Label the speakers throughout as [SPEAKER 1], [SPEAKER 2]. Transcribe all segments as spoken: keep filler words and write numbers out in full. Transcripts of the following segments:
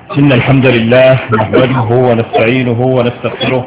[SPEAKER 1] إن الحمد لله نحمده ونستعينه ونستغفره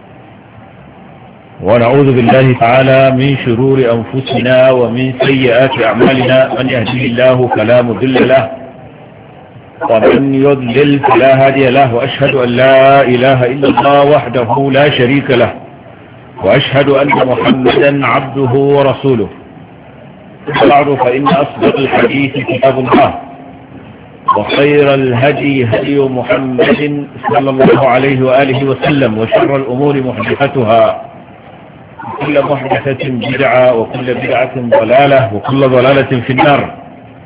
[SPEAKER 1] ونعوذ بالله تعالى من شرور أنفسنا ومن سيئات أعمالنا. من يهديه الله فلا مضل له ومن يضلل فلا هادي له، وأشهد أن لا إله إلا الله وحده لا شريك له، وأشهد أن محمدا عبده ورسوله. بعد فإن أصدق الحديث كتاب الله، وخير الهدي هدي محمد صلى الله عليه وآله وسلم، وشر الأمور محدثتها، وكل محدثة بدعة، وكل بدعة ضلالة، وكل ضلالة في النار.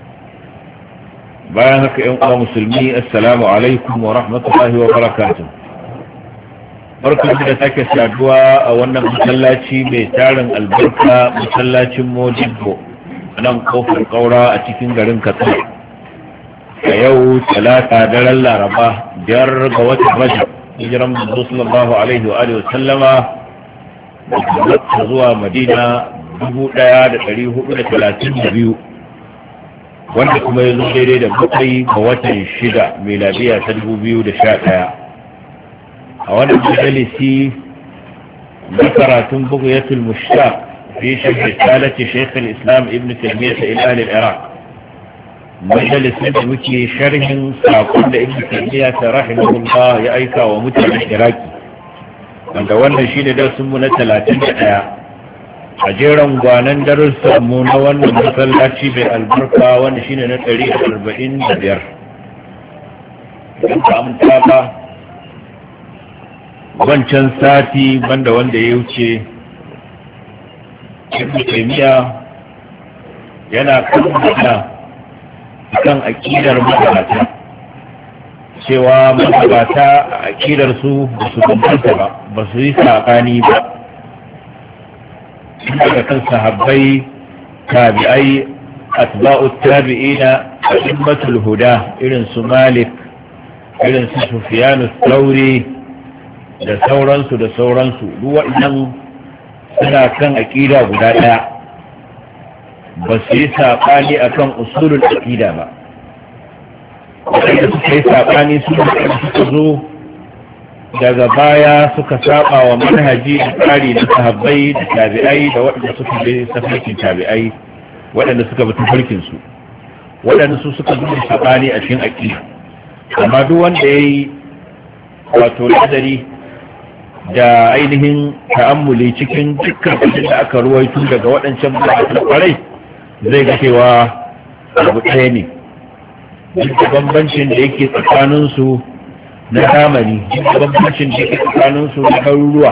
[SPEAKER 1] بارك يا مسلمي، السلام عليكم ورحمة الله وبركاته. barkan da take saduwa a wannan masallaci mai tarin albarka, masallacin Modibbo nan kofar Kaura a cikin garin Katsina. a yau talata daren Laraba biyar ga watan Rajab, hijiran Manzo sallallahu alaihi wa alihi wa sallama daga Makka zuwa Madina dubu ɗaya da ɗari hudu da talatin da biyu, wanda kuma ya zo daidai da bakwai ga watan shida miladiya ta dubu biyu da sha ɗaya. a wannan majalisi na karatun bughyatul mushtaq fi sharh risalati shaykh al-islam ibn taymiyyah ila ahli al-iraq, majalisin da muke sharhin sakon da ibn taymiyyah rahimahullah ya aika wa mutanen iraki, wanda wannan shine darasin mu na talatin da ɗaya a jeran gwanan darussan mu na wannan masallaci mai albarka, wanda shine na ɗari da arba'in da biyar. idan ka amsa ba, wancan sati banda wanda ya wuce, ibn taymiyyah yana kan kan akidar magabata, cewa magabata a akidar su ba su bambanta ba, ba su yi saɓani ba, daga kan sahabbai, tabi'ai, atba'u tabi'ina, a'immatul huda irin su Malik, irin su Sufyan ath-Thawri da sauransu da sauransu, duk waɗannan suna kan akida guda ɗaya, ba su yi saɓani a kan usulun aƙida ba. Waɗanda suka yi saɓani su da suka zo daga baya suka saɓa wa manhaji da tsari na sahabbai da tabi'ai da waɗanda suka bi tafarkin tabi'ai, waɗanda suka bi tafarkinsu, waɗanda su suka zo da saɓani a cikin aƙida. Amma duk wanda ya yi wato nazari da ainihin ta'ammuli cikin dukkan abin da aka ruwaito daga waɗancan mutane kwarai, zai ga cewa abu ɗaya ne. duk da bambancin da yake tsakaninsu na zamani, duk da bambancin da yake tsakaninsu na garuruwa,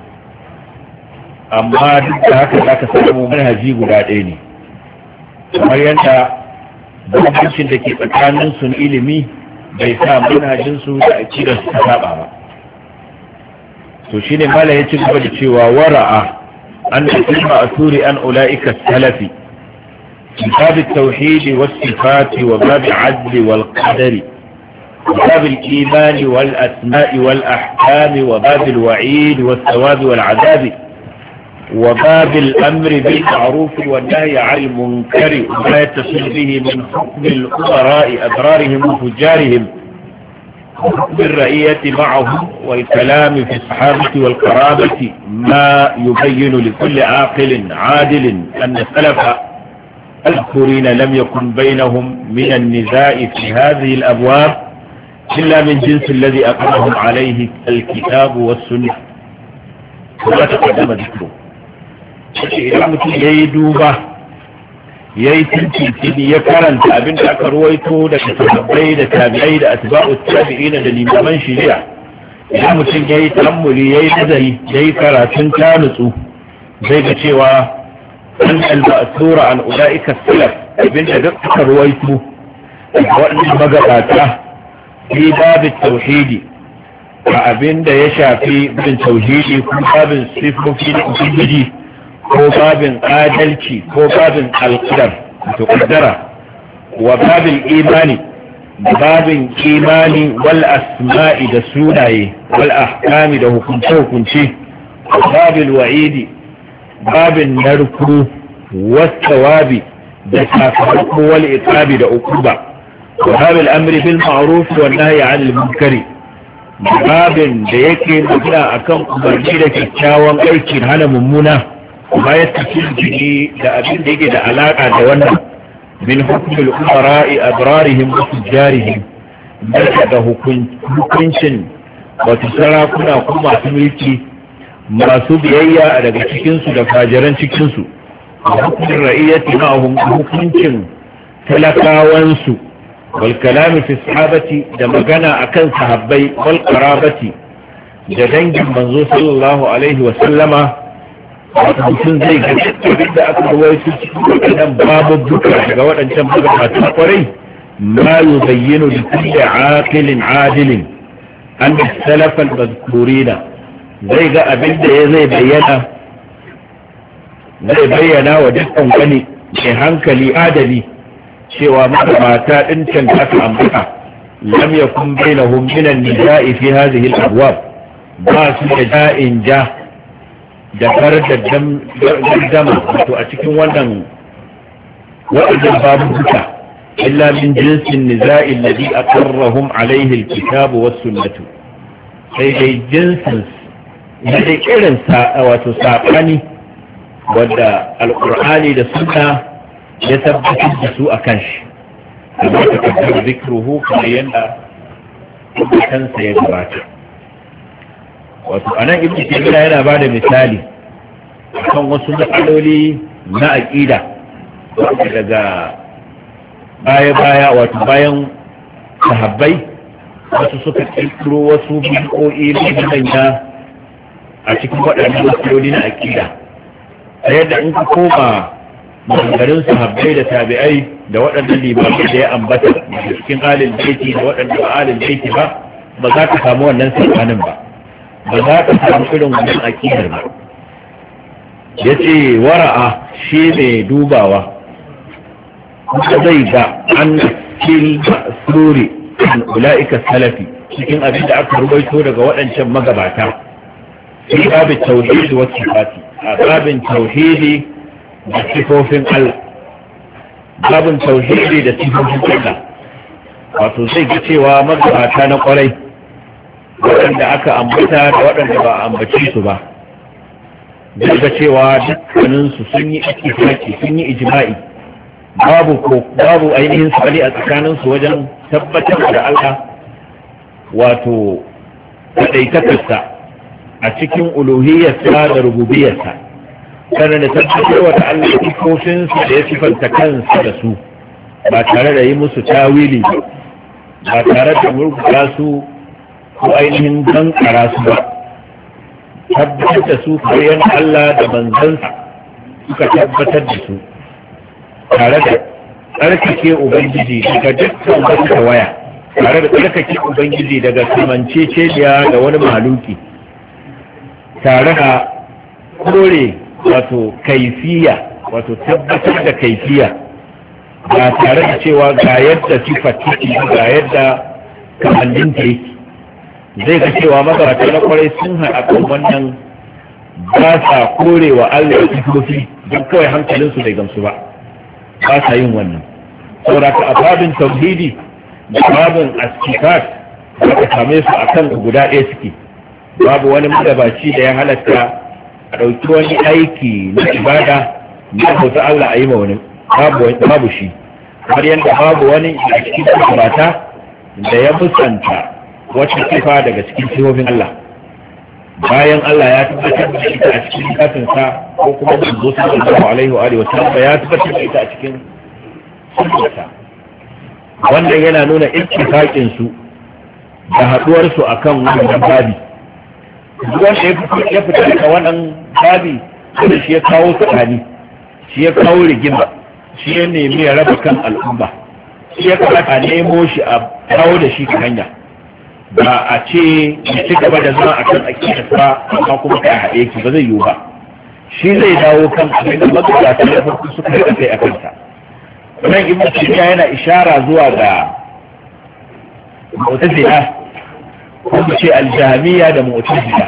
[SPEAKER 1] amma duk da haka za ka samu manhaji guda ɗaya ne. kamar yadda bambancin da ke tsakaninsu na ilimi bai sa manhajinsu da akidar su saba ba. to shine mala ya ci gaba da cewa wara'a an da kuma asuri an ula'ika salafi باب التوحيد والصفات وباب العدل والقدر وباب الإيمان والأسماء والأحكام وباب الوعيد والثواب والعذاب وباب الأمر بالمعروف والنهي عن المنكر وما يتصل به من حكم الأمراء أبرارهم وفجارهم وحكم الرئية معهم والكلام في الصحابة والقرابة ما يبين لكل عاقل عادل أن السلف الأذكرين لم يكن بينهم من النزاع في هذه الأبواب إلا من جنس الذي أقرهم عليه الكتاب والسنة وما تقدم ذكره. إذا مثل يدوبة يتنتي يكرن تابين أكرويتو لكتابي لتابعي لأتباع التابعين للإمامان شريع. إذا مثل يتأملي ينزل يكرن كانتو زي بشيوه أن المأثور عن أولئك السلف ابن أدقق رويته وأن المقاطة في باب التوحيد وابن يشا في باب التوحيد وباب الصفر في الأسجد وباب آدلتي وباب القدر تقدر وباب الإيمان باب الإيمان والأسماء دسوناي والأحكام ده كنته كنته وباب الوعيد babin narko wasawabi da sakamako wal iqabi da ukuba وباب الأمر بالمعروف والنهي عن المنكر babin da yake magana akan umarni da kyakkyawan aikin hana mummuna kuma ya tafi jini da abin da yake da alaka da wannan min hukmul umara'i abrarihim wa tujjarihim daga hukuncin wato sarakuna ko masu mulki masu biyayya daga cikinsu da fajiran cikinsu hukumin ra'iyyati ma'ahum hukuncin talakawansu wal kalami fi sahabati da magana akan sahabbai wal qarabati da dangin manzo sallallahu alaihi wa sallama mutum zai ga duk da aka rawaito cikin wannan babu duka daga waɗancan magabatan kwarai ma yubayyinu li kulli aqilin adilin an salaf al mazkurina zai ga abin da ya zai bayyana zai bayyana wa dukkan wani mai hankali adali cewa magabata ɗin can da aka ambata lam yakun bainahum min an-nisa'i fi hadhihi al-abwab ba su da da'in ja da gardama wato a cikin wannan waɗannan babu duka illa min jinsin niza'i alladhi aqarrahum alayhi al-kitab was-sunnah sai dai jinsin da dai irin wato saɓani wadda alƙur'ani da sunna ya tabbatar da su a kan shi amma ta kaddar zikruhu kamar yadda kansa ya gabata wato anan ibnu taymiya yana bada misali kan wasu matsaloli na aqida daga baya baya wato bayan sahabbai wasu suka kirkiro wasu bid'o'i na manya a cikin waɗannan matsaloli na aqida a yadda in ka koma maganganun sahabbai da tabi'ai da waɗannan limamai da ya ambata da cikin alil baiti da waɗanda ba alil baiti ba ba za ka samu wannan sabanin ba ba za ka samu irin wannan aqidar ba yace wara'a shi ne dubawa kuma zai ga an fil masruri an ulaika salafi cikin abin da aka rubaito daga waɗancan magabata fi babin tauhid wa sifati a babin tauhidi da sifofin Allah babin tauhidi da sifofin Allah wato zai ga cewa magabata na kwarai waɗanda aka ambata da waɗanda ba a ambaci su ba zai ga cewa dukkaninsu sun yi ittifaki sun yi ijma'i babu ko babu ainihin sali a tsakaninsu wajen tabbatar da Allah wato kaɗaitakarsa a cikin uluhiyarsa da rububiyarsa sannan da tabbatar wa Allah sifofinsa da ya sifanta kansa da su ba tare da yi musu tawili ba tare da murguta su ko ainihin dankara su ba tabbatar da su kayan Allah da manzansa suka tabbatar da su tare da tsarkake ubangiji daga dukkan wata waya tare da tsarkake ubangiji daga kamanceceniya da wani mahaluki tare da kore wato kaifiya wato tabbatar da kaifiya ba tare da cewa ga yadda sifar take ga yadda kamanninta yake zai ga cewa magabata na kwarai sun haɗa kan wannan ba sa kore wa Allah sifofi don kawai hankalinsu bai gamsu ba ba sa yin wannan saboda ka a babin tauhidi da babin asifat za ka same su a kan guda ɗaya suke babu wani magabaci da ya halatta a ɗauki wani aiki na ibada na bauta Allah a yi ma wani babu shi har yadda babu wani a cikin sabata da ya musanta wata sifa daga cikin sifofin Allah bayan Allah ya tabbatar da ita a cikin kafinsa ko kuma manzo sallallahu alaihi wa alihi wa sallam ya tabbatar da ita a cikin sunnarsa wannan yana nuna ittifaqin su da haduwar su akan wannan babi wanda ya fita daga wannan babi da shi ya kawo tsakani shi ya kawo rigima shi ya nemi ya raba kan al'umma shi ya kamata nemo shi a kawo da shi ta hanya ba a ce ya ci gaba da zama a kan akidar ba amma kuma ka haɗe ki ba zai yiwu ba shi zai dawo kan abin da magabata na farko suka yi kai a kansa nan ibn taymiya yana ishara zuwa ga mu'tazila ko mu ce aljahmiya da mu'tazila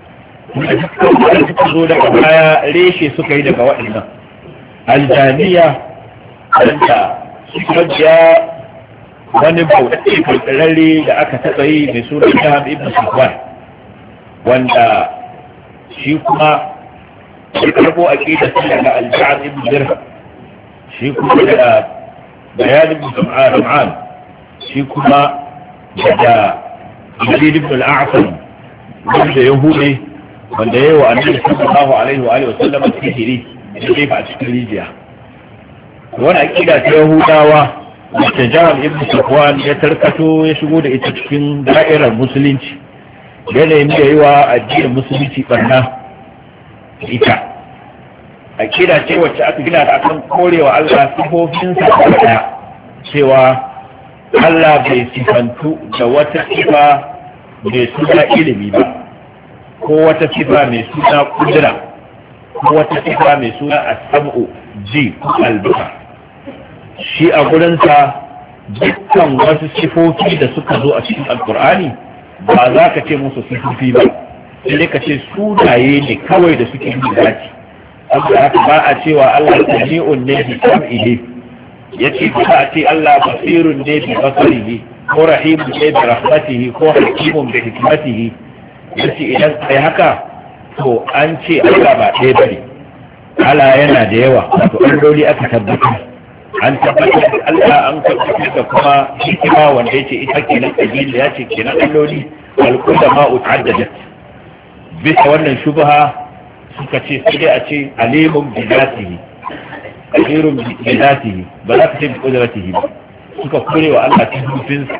[SPEAKER 1] da suka zo daga baya reshe suka yi daga waɗannan aljahmiya wanda suka ja wani bauɗaɗɗe kulkurarre da aka taɓa yi mai suna Jaham ibn Safwan, wanda shi kuma ya karɓo aqidar sa daga Al-Ja'd ibn Dirham, shi kuma daga Bayan ibn Sam'an, shi kuma daga Yazid ibn al-A'sam, wanda Yahudi wanda yayi wa Annabi sallallahu alaihi wa alihi wa sallam sihiri da jefa a cikin rijiya. Wani aqida ta Yahudawa da Jaham ibn Safwan ya tarkato ya shigo da ita cikin da'irar musulunci, yanayin da yi wa addinin musulunci barna ita. Aqida ce wacce aka gina da akan korewa Allah sifofinsa da daya, cewa Allah bai sifantu da wata sifa mai suna ilimi ba, ko wata sifa mai suna kudura, ko wata sifa mai suna as-sam'u ji al-basar. Shi a gurinsa dukkan wasu sifofi da suka zo a cikin alkur'ani ba za ka ce musu sifofi ba, sai ka ce sunaye ne kawai da suke yi dace. Abu haka ba a cewa Allah sami'un ne bi sam'ihi, yace ba a ce Allah basirun ne bi basarihi, ko rahimun ne bi rahmatihi, ko hakimun bi hikmatihi. Yace idan kai haka to an ce Allah ba ɗaya bane, Allah yana da yawa, wato alloli aka tabbatar. An tabbatar da Allah, an tabbatar da kuma hikima wanda yace ita kenan kabila, ya ce kenan alloli alkulla ma utaddadat. Bisa wannan shubha suka ce sai dai a ce alimun bi zatihi, qadirun bi zatihi, ba za ka ce bi qudratihi ba. Suka kure wa Allah sifofinsa.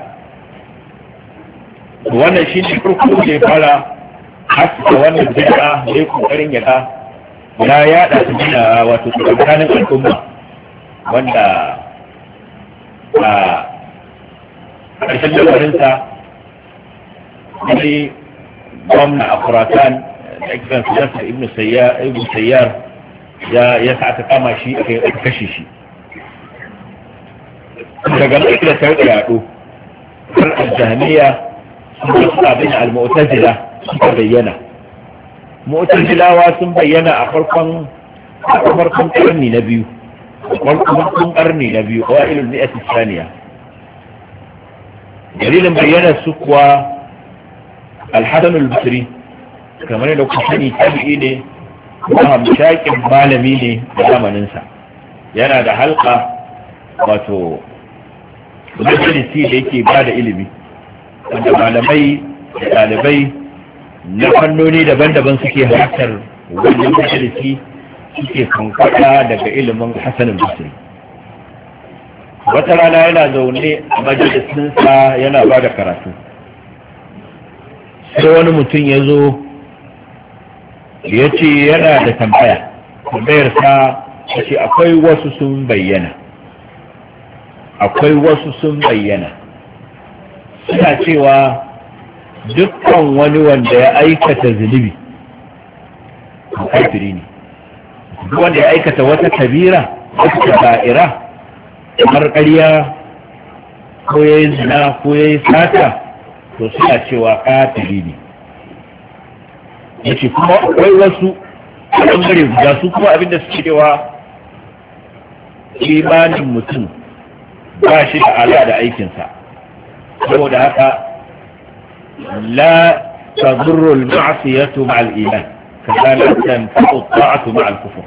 [SPEAKER 1] Wannan shi ne farko da ya fara haska wannan bid'a da ya kokarin ya ga ya yada su bid'a wato tsakanin al'umma, wanda a ƙarshen lamarinsa wani gwamna a Khurasan da ake kansu ibn Sayyar ya sa aka kama shi aka kashe shi. Daga nan da ta yaɗo har al-Jahmiyya sun yi abin al-Mu'tazila suka bayyana. Mu'tazilawa sun bayyana a farkon farkon karni na biyu, farkon karni na biyu wa ilul mi'ati thaniya. Dalilin bayyana su kuwa al-Hasan al-Basri, kamar da kuka sani tabi'i ne kuma hamshakin malami ne da zamaninsa, yana da halka wato majalisi da yake ba da ilimi, wanda malamai da ɗalibai na fannoni daban-daban suke halartar wannan majalisi, suke kankata daga ilimin Hassan al-Basri. Wata rana yana zaune a majalisinsa yana ba da karatu, sai wani mutum ya zo ya ce yana da tambaya. Tambayarsa ya ce akwai wasu sun bayyana akwai wasu sun bayyana suna cewa dukkan wani wanda ya aikata zunubi kafiri ne, duk wanda ya aikata wata kabira, wata ba'ira, kamar ƙarya ko ya yi zina ko ya yi sata, to suna cewa kafiri ne. Yace kuma akwai wasu ɓangare guda su kuma abinda suke cewa imanin mutum ba shi da ala da aikinsa, saboda haka la tadurru al-ma'siyatu ma'a al-iman kaza la tanfa'u at-ta'atu ma'a al-kufr.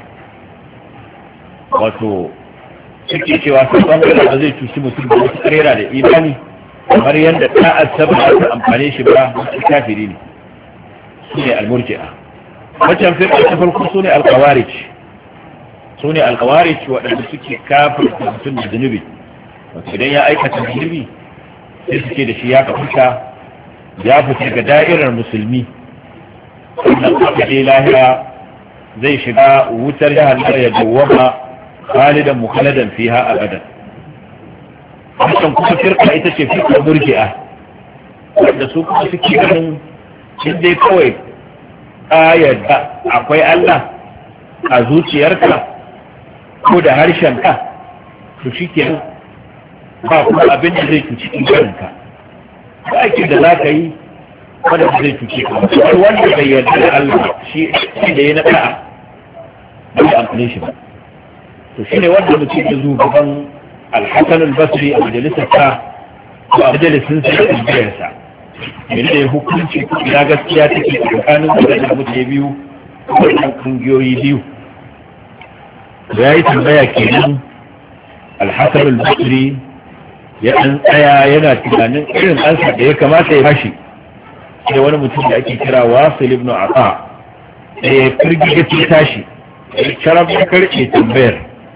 [SPEAKER 1] Wato suke cewa sai ɓangare ba zai cuci mutum da wasu karera da imani kamar yadda ta'ar saboda ta amfane shi ba, wasu kafiri ne. su ne al-murji'a. Wancan firqa ta farko su ne al-qawarij, su ne al-qawarij waɗanda suke kafirta mutum da zunubi, wato idan ya aikata zunubi sai suke da shi ya kafuta ya fita ga da'irar musulmi, sannan aka je lahira zai shiga wutar jahannama ya dawwama khalidan mukhalladan fiha abadan. Wancan kuma firqa ita ce firqa murji'a, wanda su kuma suke ganin in dai kawai ka yadda akwai Allah a zuciyarka ko da harshenka, to shi ke ba kuma abin da zai cuci inganinka, ba ake da za ka yi wadda zai cuci ka. Wani wanda bai yarda da Allah shi da ya na ta'a ba ya amfani shi ba. To shi ne wanda mutum ya zo gaban Al-Hassan al-Basri a majalisarsa ko a majalisin sa da biyarsa yadda ya hukunci ina gaskiya take tsakanin waɗannan mutane biyu waɗannan kungiyoyi biyu ya yi tambaya kenan Al-Hasan al-Basri ya ɗan tsaya yana tunanin irin ansa da ya kamata ya bashi sai wani mutum da ake kira Wasil ibn Ata da ya firgiga ce tashi ya sharaf ya karɓe tambayar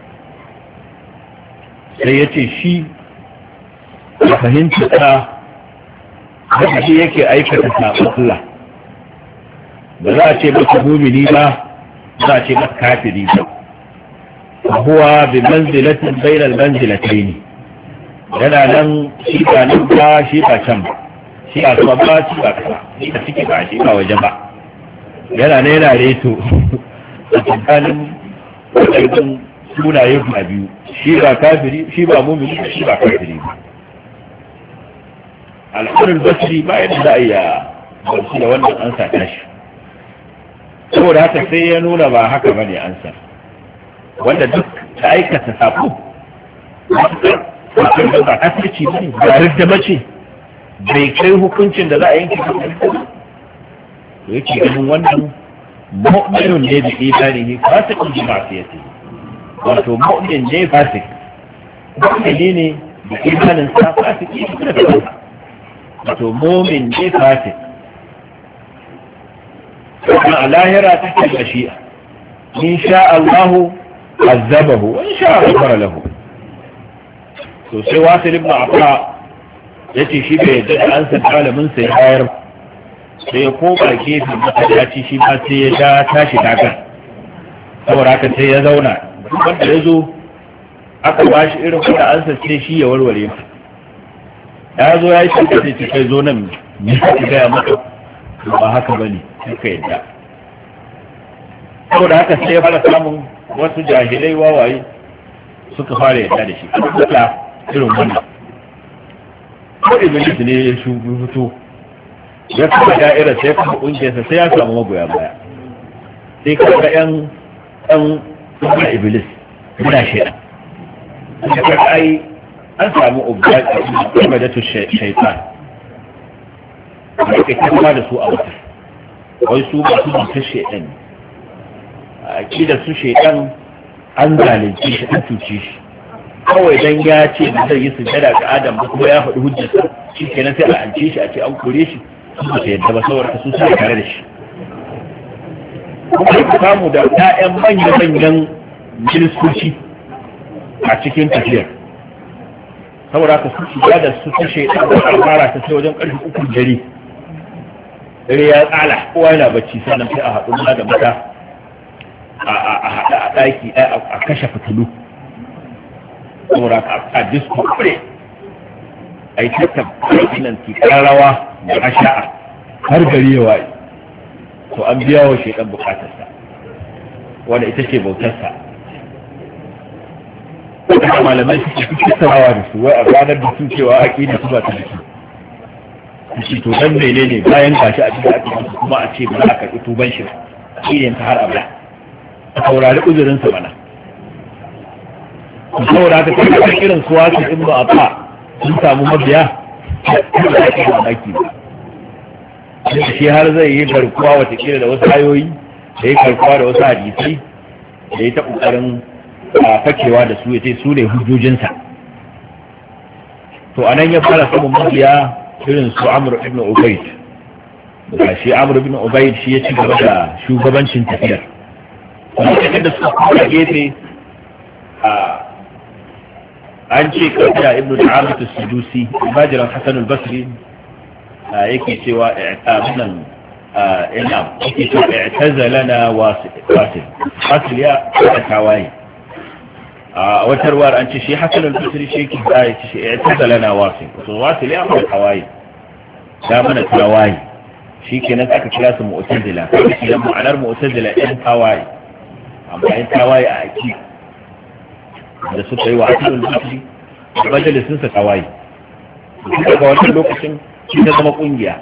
[SPEAKER 1] sai ya ce shi a fahimta ta da shi yake aikata sabon Allah ba za a ce masa mumini ba za a ce masa kafiri ba huwa bi manzilatin bainal manzilatayn yana nan shi ba nan ba shi ba can ba shi a sama ba shi ba kasa shi a ciki ba shi ba waje ba yana ne yana reto a tsakanin wadannan sunaye guda biyu shi ba kafiri shi ba mumini shi ba kafiri ba Al-Hasan al-Basri ba yadda za a yi barci da wannan ansa tashi saboda haka sai ya nuna ba haka bane ansa wanda duk ta aikata sako ba kafirci bane ba ridda bace bai kai hukuncin da za a yanke hukunci ba yake ganin wannan mu'minun ne bi imanihi fasiqun bi ma'siyatihi wato mu'min ne fasik mu'min ne bi imanin sa fasiki ne da kansa wato mu'min ne fasik kuma a lahira take da shi'a in sha Allah azabahu wa in sha ghafara lahu to sai Wasil ibn Afa yace shi bai yadda an san malamin sai hayar sai ya koma gefe masallaci shi ba sai ya ja tashi daga saboda haka sai ya zauna wanda ya zo aka ba shi irin kuma an sai shi ya warware ma ya zo ya yi shi sai ce kai zo nan me kake gaya maka ba haka bane suka yadda saboda haka sai ya fara samun wasu jahilai wawaye suka fara yadda da shi kuma irin wannan ko iblis ne ya shugu fito ya kafa da'ira sai kuma kungiyarsa sai ya samu magoya baya sai kaga yan yan kuma iblis muna shaidan sai ai an samu ubadatu shaytan kai kuma da su a wata wai su ba su ta shaidan a kida su shaidan an zalunce shi an cuce shi kawai dan ya ce da zai yi sujada ga Adam ba kuma ya faɗi hujjarsa shi kenan sai a ance shi a ce an kore shi su ba yadda ba saboda su suna tare da shi kuma ku samu da ƴaƴan manya-manyan ministoci a cikin tafiyar saboda ka su shiga da su ta shaidan da fara ta sai wajen ƙarfi uku dare dare ya tsala kowa yana bacci sannan sai a haɗu da mata a haɗa a ɗaki a kashe fitilu saboda a disko kure a yi tattab nan rawa da asha'a har gari ya waye to an biya wa shaidan bukatarsa wanda ita ce bautarsa wadda malamai suke fi tattarawa da su wai a ranar da su cewa a ƙi da su ba ta da su shi to dan mene ne bayan gashi a cikin ake kuma a ce ba za a karɓi tuban shi a ƙirin ta har abada a saurari uzurinsa mana saboda haka ta kasar irin suwa su in ba a fa sun samu mabiya da ake mamaki ba shi har zai yi garkuwa watakila da wasu ayoyi da yi garkuwa da wasu hadisai da yi ta ƙoƙarin fakewa da su ya ce su ne hujjojinsa to anan ya fara samun mabiya irin su Amr ibn Ubayd da shi Amr ibn Ubayd shi ya ci gaba da shugabancin tafiyar kuma da suka kuma gefe a an ce kawai ibn Ta'amat as-Sudusi bajiran Hasan al-Basri yake cewa i'tabunan ina yake cewa i'tazalana wasil wasil ya tawaye a watar war an ce shi Hasan al-Basri shi yake da yake shi i'tazalana wasil to wasil ya fara tawaye da mana tawaye shikenan aka kira su mu'tazila idan ma'anar mu'tazila ɗin tawaye amma in tawaye a aki da suka yi wa Hasan al-Basri majalisin sa tawaye daga wannan lokacin shi ta zama kungiya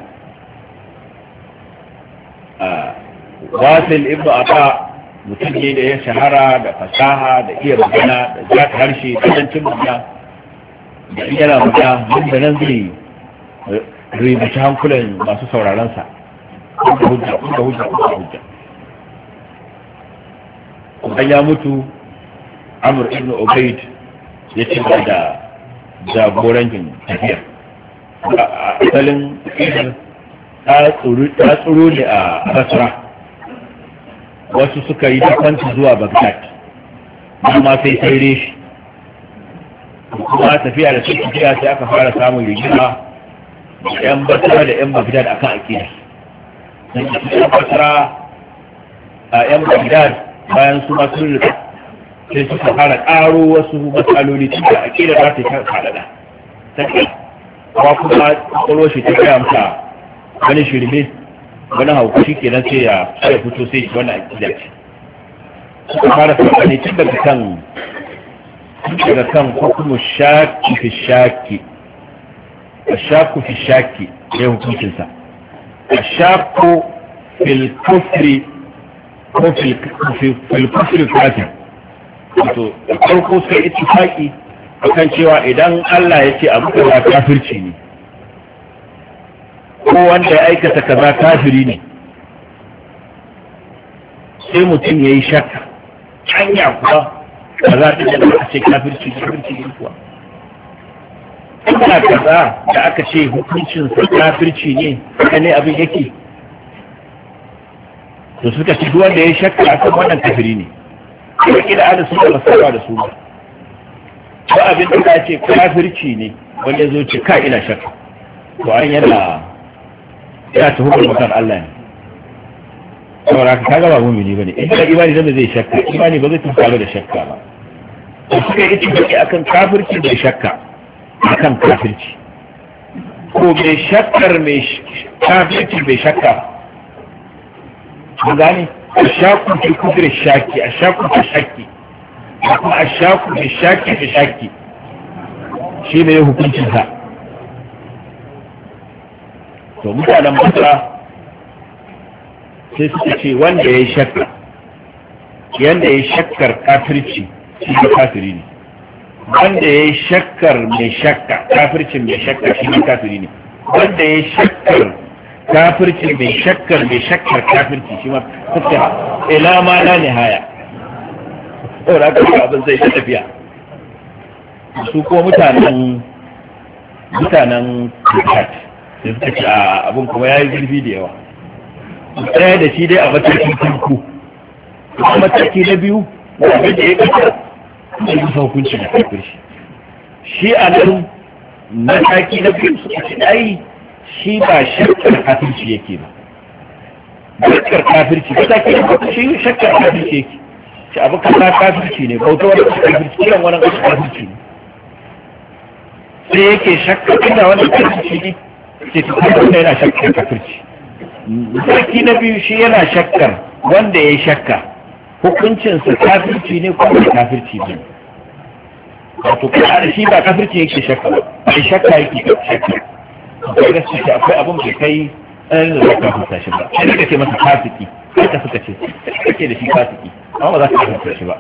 [SPEAKER 1] Wasil ibn Ata mutum ne da ya shahara da fasaha da iya magana da zata harshe da zancin magana da yana magana nan da nan zai ribaci hankulan masu sauraronsa kuma hujja kuma hujja kuma hujja. Kuma ya mutu Amr ibn Ubayd ya ci da jagorancin tafiya. A asalin ta tsoro ne a Basra, wasu suka yi dukanci zuwa Baghdad, amma sai sai reshi. Kuma tafiya da suke tafiya sai aka fara samun rigima da 'yan Basra da 'yan Baghdad akan akida. Sai 'yan Basra a 'yan Baghdad bayan su masu rika sai suka fara ƙaro wasu matsaloli cikin akida za ta yi faɗaɗa. Kuma kuma ƙwallo shi ta kaya mata wani shirme wani hauku shi kenan sai ya fito sai shi wani akida ce. Suka fara saɓani tun daga kan daga kan hukumu shaki fi shaki, a shaku fi shaki ya hukuncinsa, a shaku fil kufri ko fil kufri kafin. Wato da farko sai ittifaki akan cewa idan Allah ya ce abu kaza kafirci ne ko wanda ya aikata kaza kafiri ne, sai mutum ya yi shakka hanya kuwa kaza ta da aka ce kafirci kafirci ne kuwa ina kaza da aka ce hukuncinsa kafirci ne haka ne abin yake, to suka ci duk wanda ya yi shakka akan wannan kafiri ne. Kuma kila ana suna masawa da su ba ko abin da ya ce kafirci ne wanda zo ce ka ina shakka, to an yana ya ta hukumar mutan Allah ne. Saboda ka kaga ba mumini bane, in ka imani zai zai shakka, imani ba zai tunkalo da shakka ba. To suka yi ciki akan kafirci da shakka akan kafirci, ko mai shakkar mai kafirci bai shakka ba gane. الشاك في كفر الشاك، الشاك في الشاك، الشاك في الشاك في الشاك شيء ne hukuncin sa. To mutanen Basra sai suka ce wanda ya yi shakka yanda ya yi shakkar kafirci shi ne kafiri ne, wanda ya yi shakkar mai shakka kafircin mai shakka shi ne kafiri ne, wanda ya yi shakkar kafirci mai shakkar mai shakkar kafirci shi ma suka ila ma na nihaya. Saboda haka abin zai ta tafiya. Su kuma mutanen mutanen Bukat da suka ce a abin kuma ya yi zurfi da yawa. Ɗaya da shi dai a matakin farko. Kuma mataki na biyu abin da ya kasa da yi hukunci da kafirci. Shi a nan mataki na biyu suka ce ai shi ba shakkar kafirci yake ba, shakkar kafirci ba ta ke shi shakkar kafirci yake, shi abu kasa kafirci ne, bauta wani kafirci kiran wani kafirci ne, sai yake shakkar ina wani kafirci ne ke tuka wanda yana shakkar kafirci. Sarki na biyu shi yana shakkar wanda ya yi shakka hukuncinsa kafirci ne ko ba kafirci ne, wato kuma shi ba kafirci yake shakka ba, shakka yake shakka. Akwai gaskiya akwai abin da kai ɗan da zaka fita shi ba, sai da kake masa fasiki haka suka ce kake da shi fasiki amma ba za ka fita shi ba.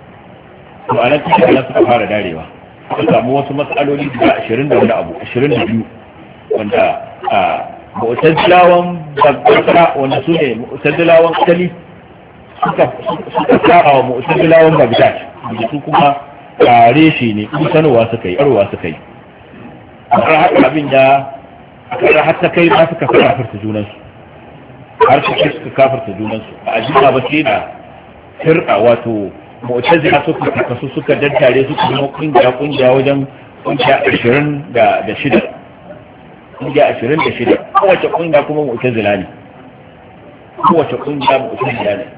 [SPEAKER 1] To a nan cikin nan suka fara darewa, suka samu wasu matsaloli da ashirin da wani abu ashirin da biyu wanda a mu'tazilawan babbara wanda su ne mu'tazilawan asali suka suka saba wa mu'tazilawan Baghdad da su kuma tare shi ne in sanowa suka yi arwa suka yi. Har haka abin da kada hatta kai ma suka kafarta junansu, har su suka kafarta junansu a ajiyar ba sai da firka wato mu'tazila suka kasu suka daddare su kuma kungiya kungiya wajen kungiya ashirin da shida kungiya ashirin da shida kowace kungiya kuma mu'tazila ne, kowace kungiya mu'tazila ne.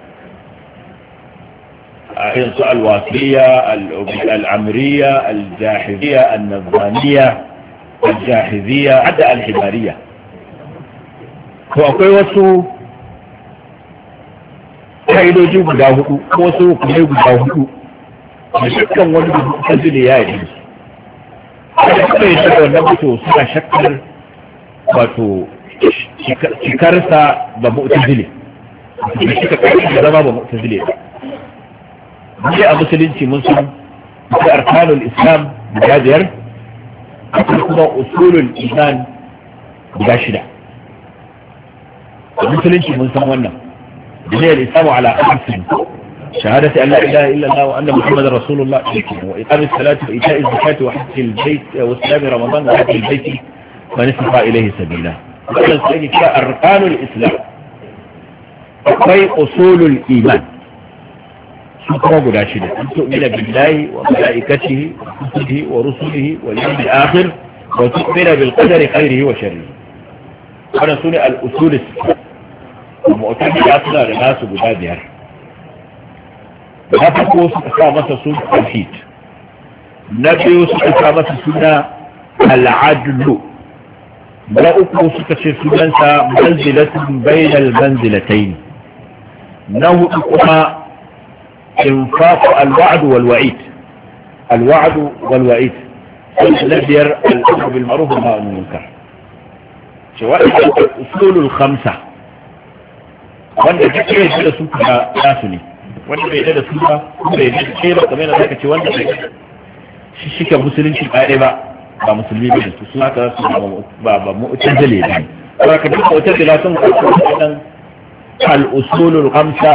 [SPEAKER 1] a irin su alwasiliya, al'amriya, aljahiliya, annazaniya, الجاهزية حتى الحبارية. ko akwai wasu ka'idoji guda hudu ko wasu kuma guda hudu da dukkan wani da suka zile ya yi da suka yi shiga wannan mutu suna shakkar wato cikarsa ba mu'tazili da shi ka kai da zama ba mu'tazili ba. Sai a musulunci mun san da arkanul islam guda biyar akwai kuma usulul iman guda shida. musulunci mun san wannan diniyar islamu ala khamsin shahadati an la ilaha illa allah wa anna muhammadar rasulullah wa iqamis salati wa ita'iz zakati wa hajjil bait wa islam ramadan wa hajjil bait man istata ilayhi sabila wannan sai ke arkanul islam. akwai usulul iman su kuma guda shida an tu'mina billahi wa malaikatihi wa kutubihi wa rusulihi wal yawmil akhir wa tu'mina bil qadari khairihi wa sharrihi. wannan sune al usul mu'tazila suna da nasu guda biyar. na farko suka sa masa sun tauhid, na biyu suka sa masa suna al-adlu, na uku suka ce sunansa manzilatun bainal manzilatayn, na hudu kuma infaq al-wa'd wal wa'id al-wa'd wal wa'id na biyar al-amr bil ma'ruf wa nahy anil munkar. shawa'id al-usul al-khamsa wanda kake da su kuma nasu ne, wanda bai da su ba bai da kai ba kamar yadda kace wanda shi shike musulunci ba dai ba ba musulmi ba su sun haka su ba ba mu'tazili ne. saboda ka duk mu'tazila sun dan al-usul al-khamsa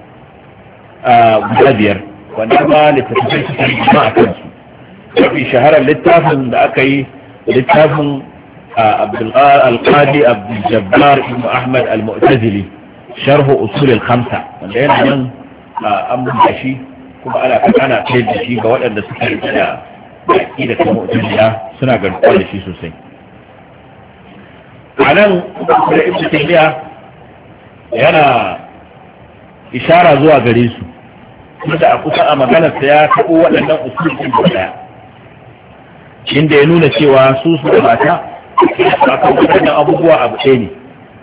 [SPEAKER 1] guda biyar wanda ba littafin su ma akan su. mafi shaharar littafin da aka yi littafin Abdul al-Qadi Abdul Jabbar ibn Ahmad al-Mu'tazili sharh usul al-khamsa wanda yana nan an buga shi kuma ana ana kai da shi ga waɗanda suka yi da aqida ta mu'tazila suna garkuwa da shi sosai. a nan da Ibn Taymiyyah yana ishara zuwa gare su kuma a kusa a maganar sa ya taɓo waɗannan usul din daya inda ya nuna cewa su su mata akan waɗannan abubuwa abu ɗaya ne.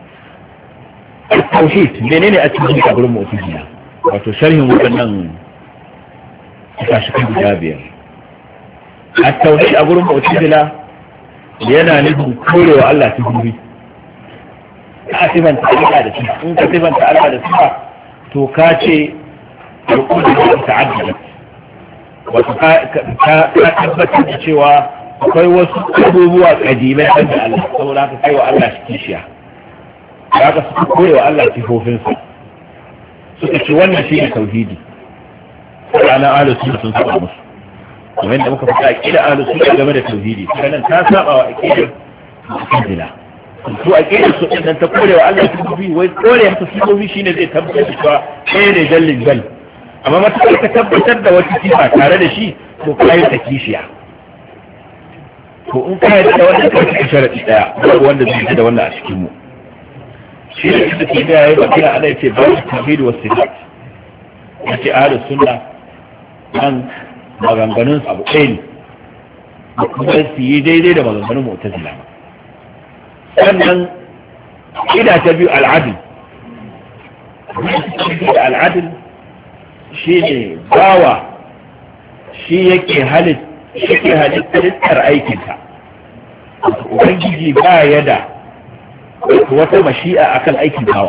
[SPEAKER 1] التوحيد menene a cikin kaburin mu'tazila wato sharhin waɗannan kashikan guda biyar. at-tauhid a gurin mu'tazila yana nufin korewa Allah sifofi, ka sifanta Allah da sifa, in ka sifanta Allah da sifa to ka ce al-qudrat ta'addadat wato ka tabbatar da cewa akwai wasu abubuwa kadimai da Allah saboda ka kai wa Allah shi kishiya, kaga su koyewa Allah sifofinsa suka ce wannan shi ne tauhidi. ranar ahlus sunna sun saba musu kamar yadda muka faɗa aqida ahlus sunna game da tauhidi sannan ta saba wa aqidar mu'tazila. su aqidar su din ta korewa Allah sifofi, wai kore masa sifofi shine zai tabbatar da cewa kai ne jallin jall, amma mata ka tabbatar da wata sifa tare da shi to kai ta kishiya. to in kai da wannan kai sharadi daya babu wanda zai da wannan a cikin mu. shi ne da ke da yayi bakira ana yace ba tauhid wa sifat yace ahlus sunna an maganganun abu ɗaya ne kuma su yi daidai da maganganun mu'tazila. sannan ida ta biyu al'adl. al'adl shi ne bawa shi yake halit shi ke halittar aikinsa, ubangiji ba ya da wata mashi'a akan aikin bawa.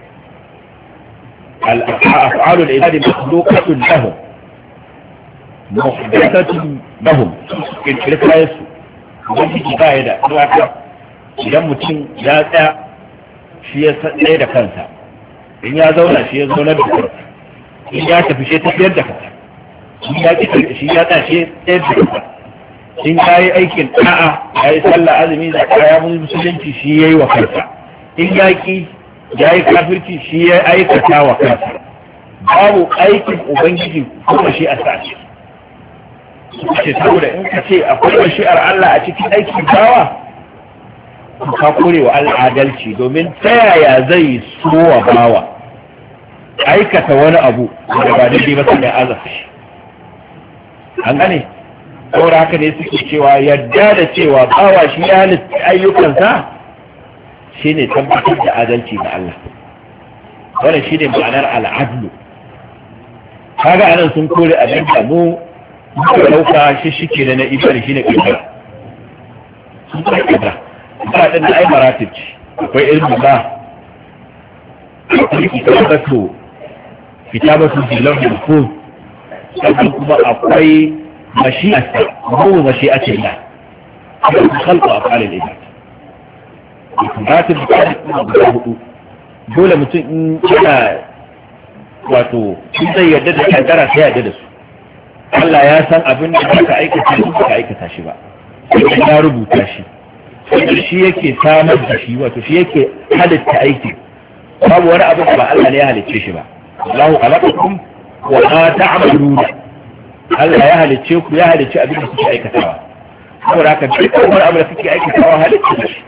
[SPEAKER 1] af'alul ibadi makhluqatun lahum muhdathatun lahum kirkire kayan su ubangiji ba ya da wata. idan mutum ya tsaya shi ya tsaye da kansa, in ya zauna shi ya zauna da kansa, in ya tafi shi tafiyar da kansa, in ya ki shi ya tsaya shi tsaye da kansa, in ya yi aikin da'a ya yi sallah azumi da kaya musulunci shi ya yi wa kansa, in ya ki ya yi kafirci shi ya aikata wa kansa. babu aikin ubangiji kuma shi a sace ce saboda in ka ce akwai mashi'ar Allah a cikin aikin bawa ka kore wa Allah adalci, domin ta yaya zai so wa bawa aikata wani abu da ba daidai ba sai ya azafa shi. an gane saboda haka ne suke cewa yadda da cewa bawa shi ya halitta ayyukansa shine tabbatar da adalci ga Allah. wannan shine ma'anar al'adlu. kaga anan sun kore abin da mu muka dauka shi shike da na ibari shine kibra. sun kore kibra ba din ai maratib ce, akwai ilmi ba, akwai kitabatu kitabatu billahi al-mahfuz, sannan kuma akwai mashi'ata mu mashi'ata Allah. khalqu af'al al-ibad isbatul khaliq guda hudu dole mutum in yana wato in zai yarda da kaddara sai yarda da su Allah ya san abin da ka aikata shi ka aikata shi ba sai ya rubuta shi sai shi yake samar da shi wato shi yake halitta aiki babu wani abu da ba Allah ne ya halicce shi ba Allahu khalaqakum wa ma ta'maluna Allah ya halicce ku ya halicce abin da kuke aikatawa saboda haka duk wani abu da kuke aikatawa halicce shi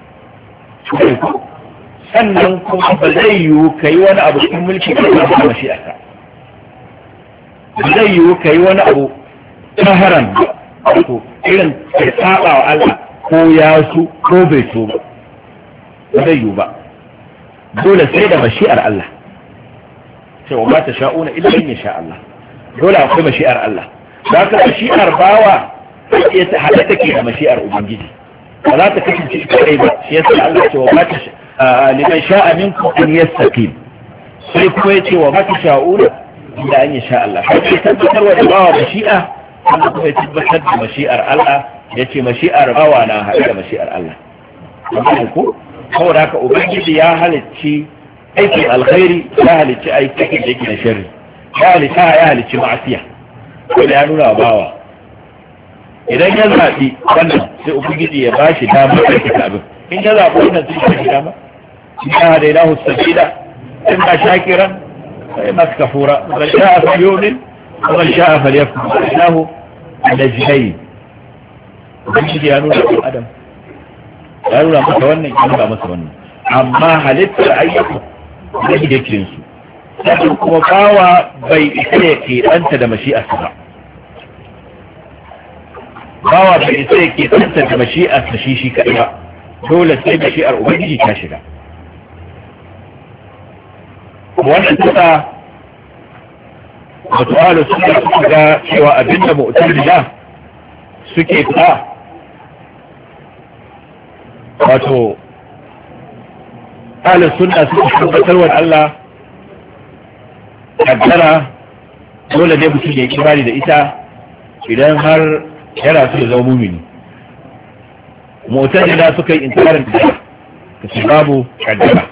[SPEAKER 1] sannan kuma ba zai yiwu kai wani abu cikin mulki ka ba mashi'arka ba zai yiwu kai wani abu taharan wato irin ka saba wa Allah ko ya su ko bai so ba ba zai yiwu ba dole sai da mashi'ar Allah cewa ba ta sha'una illa in sha Allah dole akwai mashi'ar Allah za ka mashi'ar bawa ya ta hada take da mashi'ar ubangiji ba za ta kasance shi kai ba shi yasa Allah ce wa ba ta liman sha'a minkum an yastaqim sai kuma ya ce wa ba ta sha'una illa in sha Allah sai tabbatar wa bawa mashi'a sannan kuma ya tabbatar da mashi'ar Allah ya ce mashi'ar bawa na haɗe da mashi'ar Allah ko saboda haka ubangiji ya halicci aikin alkhairi ya halicci aikin da yake na sharri ya halicci ya halicci ma'asiya ko da ya nuna bawa idan ya zaɓi wannan sai ubangiji ya ba shi damar aikata abin in ya zaɓi wannan sai ya shi dama in ya hada ilahu sabila in ma shakiran sai ma kafura man sha'a falyumin wa man sha'a falyakfur ilahu najdayn ubangiji ya nuna ɗan adam ya nuna masa wannan ya nuna masa wannan amma halittar ayyuka da hidakin su sannan kuma bawa bai isa ya keɓanta da mashi'arsa ba bawa bai isa ya keɓanta da mashi'arsa shi shi kaɗai ba dole sai mashi'ar ubangiji ta shiga wannan tuka wato ahlu sunna suka ga cewa abinda mu'tazila suke fa wato ahlu sunna suka tabbatar wa Allah kaddara dole ne mutum ya kirari da ita idan har yana so ya zama mumini mu'tazila suka yi inkarin da kace babu kaddara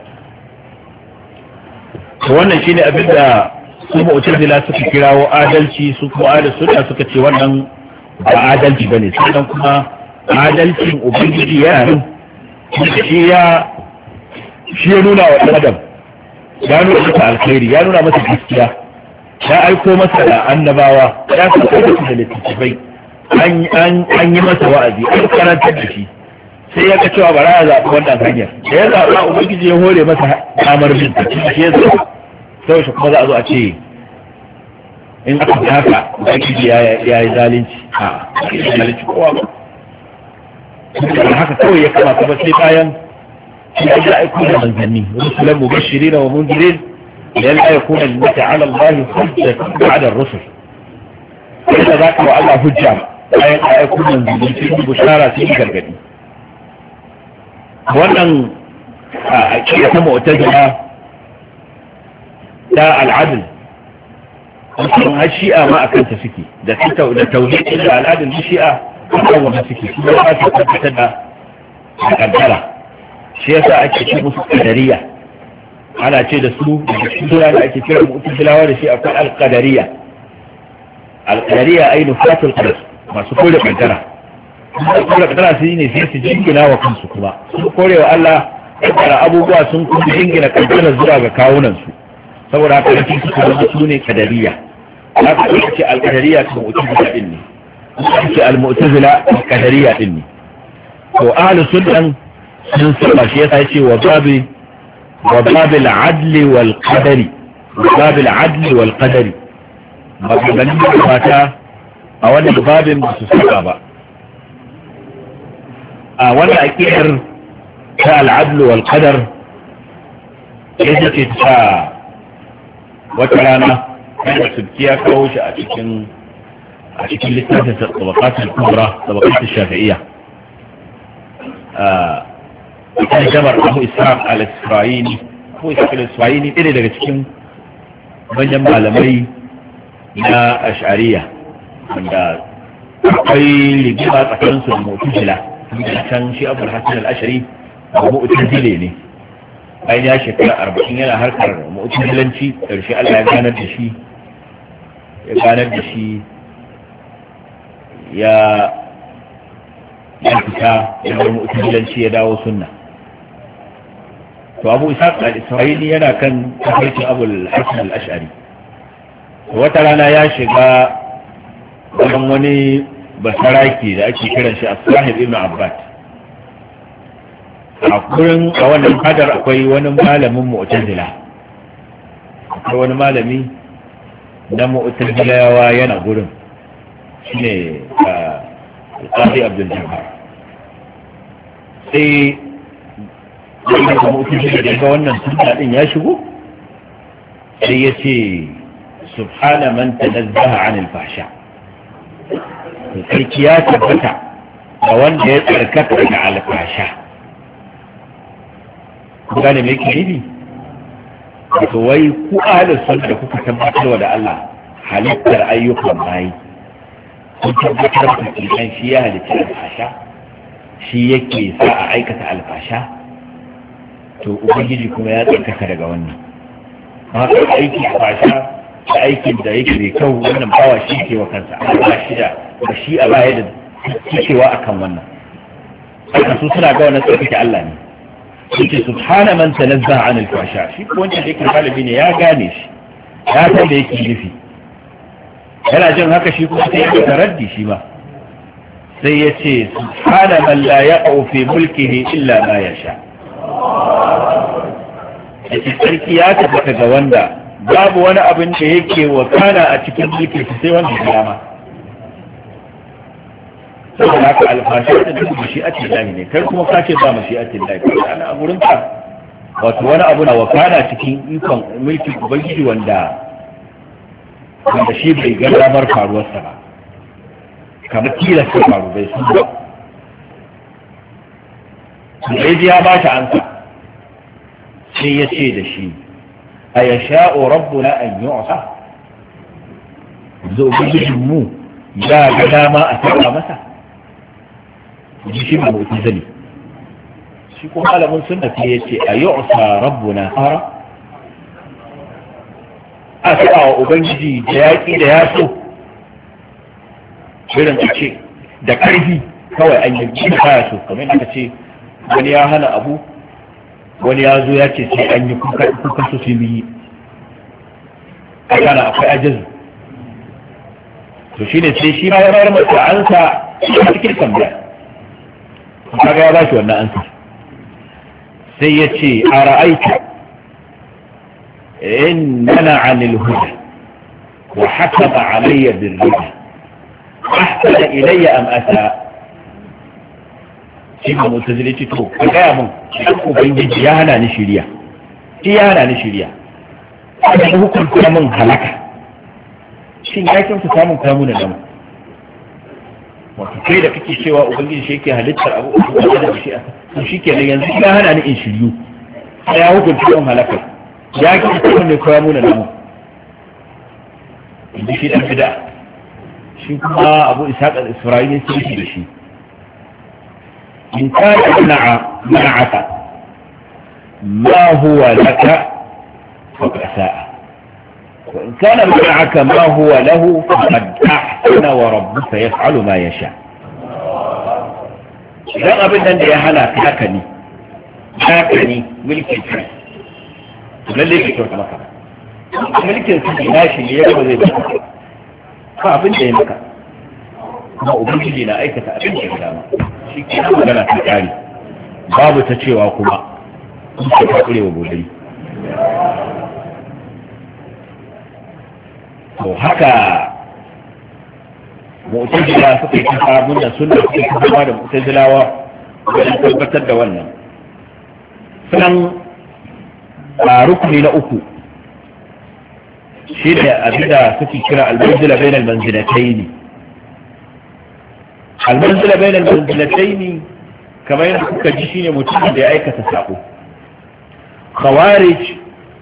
[SPEAKER 1] to wannan shine abinda su mu'tazila suka kirawo adalci su kuma ahlus sunna suka ce wannan ba adalci bane sannan kuma adalcin ubangiji yana shi ya shi ya nuna wa ɗan adam ya nuna masa alkhairi ya nuna masa gaskiya ya aiko masa da annabawa ya saka da littattafai an yi masa wa'azi an karantar da shi sai ya ga cewa bara ya zaɓi wannan hanyar da ya zaɓa ubangiji ya hore masa damar bin ta shi ya zaɓa sai shi kuma za a zo a ce in aka fi haka ubangiji ya yi zalunci a ya zalunci kowa ba haka kawai ya kamata ba sai bayan shi ya aiko da manzanni rusulan mubashirin wa mundirin dan la yakuna lillahi ala Allah hujjatun ba'da ar-rusul sai da zaka wa Allah hujja bayan ya aiko manzanni sun bushara sun gargadi wannan a kiyar ta mu'tazila ta al'adl sun har shi'a ma akan ta suke da da tauhidin da al'adun shi'a akan wannan suke su ba ta tabbatar da kaddara shi yasa ake ce musu qadariya ana ce da su da ake kira mu'tazilawa da shi akwai al-qadariyya al-qadariyya ay nufatul qadar masu kore kaddara kore kaddara su ne sai su jingina wa kansu kuma su kore wa Allah kaddara abubuwa sun kuma jingina kaddara zuwa ga kawunan su saboda haka yake su kuma su ne qadariyya haka ce al-qadariyya kuma mu'tazila din ne ce al-mu'tazila al-qadariyya din ne to ahlus sunnah sun saba shi yasa yace wa babi wa babil adli wal qadari wa babil adli wal qadari maganin mata a wannan babin ba su saba ba a wannan aqidar ta al adl wal qadar ita ce ta wata rana da subkiya kawo shi a cikin a cikin littafin tabaqat al kubra tabaqat al shafi'iyya kan jamar abu isra'il al-isra'ini abu isra'il al-isra'ini ɗaya daga cikin manyan malamai na ash'ariya wanda akwai rigima tsakaninsu da mu'tazila can shi Abu Hasan al-Ash'ari mu'tazili ne bayan ya shekara arba'in yana harkar mu'tazilanci karshe Allah ya ganar da shi ya ganar da shi ya ya fita ya bar mu'tazilanci ya dawo sunna. To Abu Ishaq al-Isra'ili yana kan tafarkin Abu Hasan al-Ash'ari. Wata rana ya shiga wajen wani basaraki da ake kiran shi As-Sahib ibn Abbad. A gurin a wannan hadar akwai wani malamin mu'tazila. Akwai wani malami na mu'tazilawa yana gurin. Shine Al-Qadi Abdul Jabbar. Sai wanda kuma mu'tazila da ga wannan sunna din ya shigo sai ya ce subhana man tanazzaha 'anil fahsha. Sarki ya tabbata ga wanda ya tsarkaka daga alfasha. Ku gane me yake nufi? Wato wai ku ahlus sunna da kuka tabbatarwa da Allah halittar ayyukan bayi, kun tabbatar da kisan shi ya halitta alfasha, shi yake sa a aikata alfasha, to ubangiji kuma ya tsarkaka daga wannan. Haka aiki alfasha da aikin da yake mai kyau wannan bawa shi ke wa kansa, ba shi da ba shi a baya da cikewa akan wannan. Haka su suna ga wannan tsarkake Allah ne. Yake subhana man tanazzaha 'anil fahsha, shi ko wanda yake galibi ne ya gane shi, ya san da yake nufi. Yana jin haka shi kuma sai ya ga raddi shi ma. Sai ya ce subhana man la yaqau fi mulkihi illa ma yasha. Yake sarki ya tabbata ga wanda babu wani abin da yake wakana a cikin mulkin sai wanda ya dama. Saboda haka alfasha da duk mashi'atin lahi ne, kai kuma ka ce ba mashi'atin lahi, ana a gurin ka wato wani abu na wakana cikin ikon mulkin ubangiji wanda wanda shi bai ga damar faruwarsa ba, kamar tilasta faru bai sun ba. Sai ya ba ta ansa sai ya ce da shi a ya sha'o rabbuna an yi wasa, zo ubangijin mu ya ga dama a saka masa. Ji shi mai mutu zane shi ko malamin sunna sai ya ce a yi wasa rabbuna fara, a saka wa ubangiji da yaƙi da ya so irin a ce da ƙarfi kawai an yi da baya so, kamar aka ce wani ya hana abu wani ya zo ya ce sai an yi kuka su fi yi a kana akwai ajizu. To shi ne sai shi ma ya bayar masa ansa a cikin tambaya, kaga ya ba shi wannan ansa. Sai ya ce a ra'aita in mana anil huda wa hasaba alayya bin rida ahsana ilayya am asa. Shi ma mutazili ce to ka gaya mun ubangiji ya hana ni shiriya, shi ya hana ni shiriya, aka hukunta min halaka, shin ya kyauta samun kamuna da mu? Wato kai da kake cewa ubangiji shi yake halittar abu da shi to shi ke yanzu ya hana ni in shiryu, sai ya hukunta min halaka, ya kyauta samun ne kamuna da mu? Inda shi dan bid'a, shi kuma Abu Ishaq al-Isra'ili sai shi da shi إن كان منع منعك ما هو لك فقد أساء، وإن كان منعك ما هو له فقد أحسن وربك يفعل ما يشاء. idan abin nan da ya hana ka haka ne haka ne mulkin ka to lalle ka kyauta maka, mulkin ka na shi ne ya ba zai baka ka abin da ya maka, kuma ubangiji na aikata abin da ya dama. Shi ke nan magana ta ƙari, babu ta cewa kuma suke ta ƙurewa godari. To haka mu'tazila suka yi ta abin da sunna suke kuma da mu'tazilawa wajen tabbatar da wannan. Sannan a rukuni na uku shi ne abin da suke kira al-manzila bainal manzilatayn. Al-manzila bainal manzilatayn kamar yadda kuka ji shine mutum da ya aikata sako. Khawarij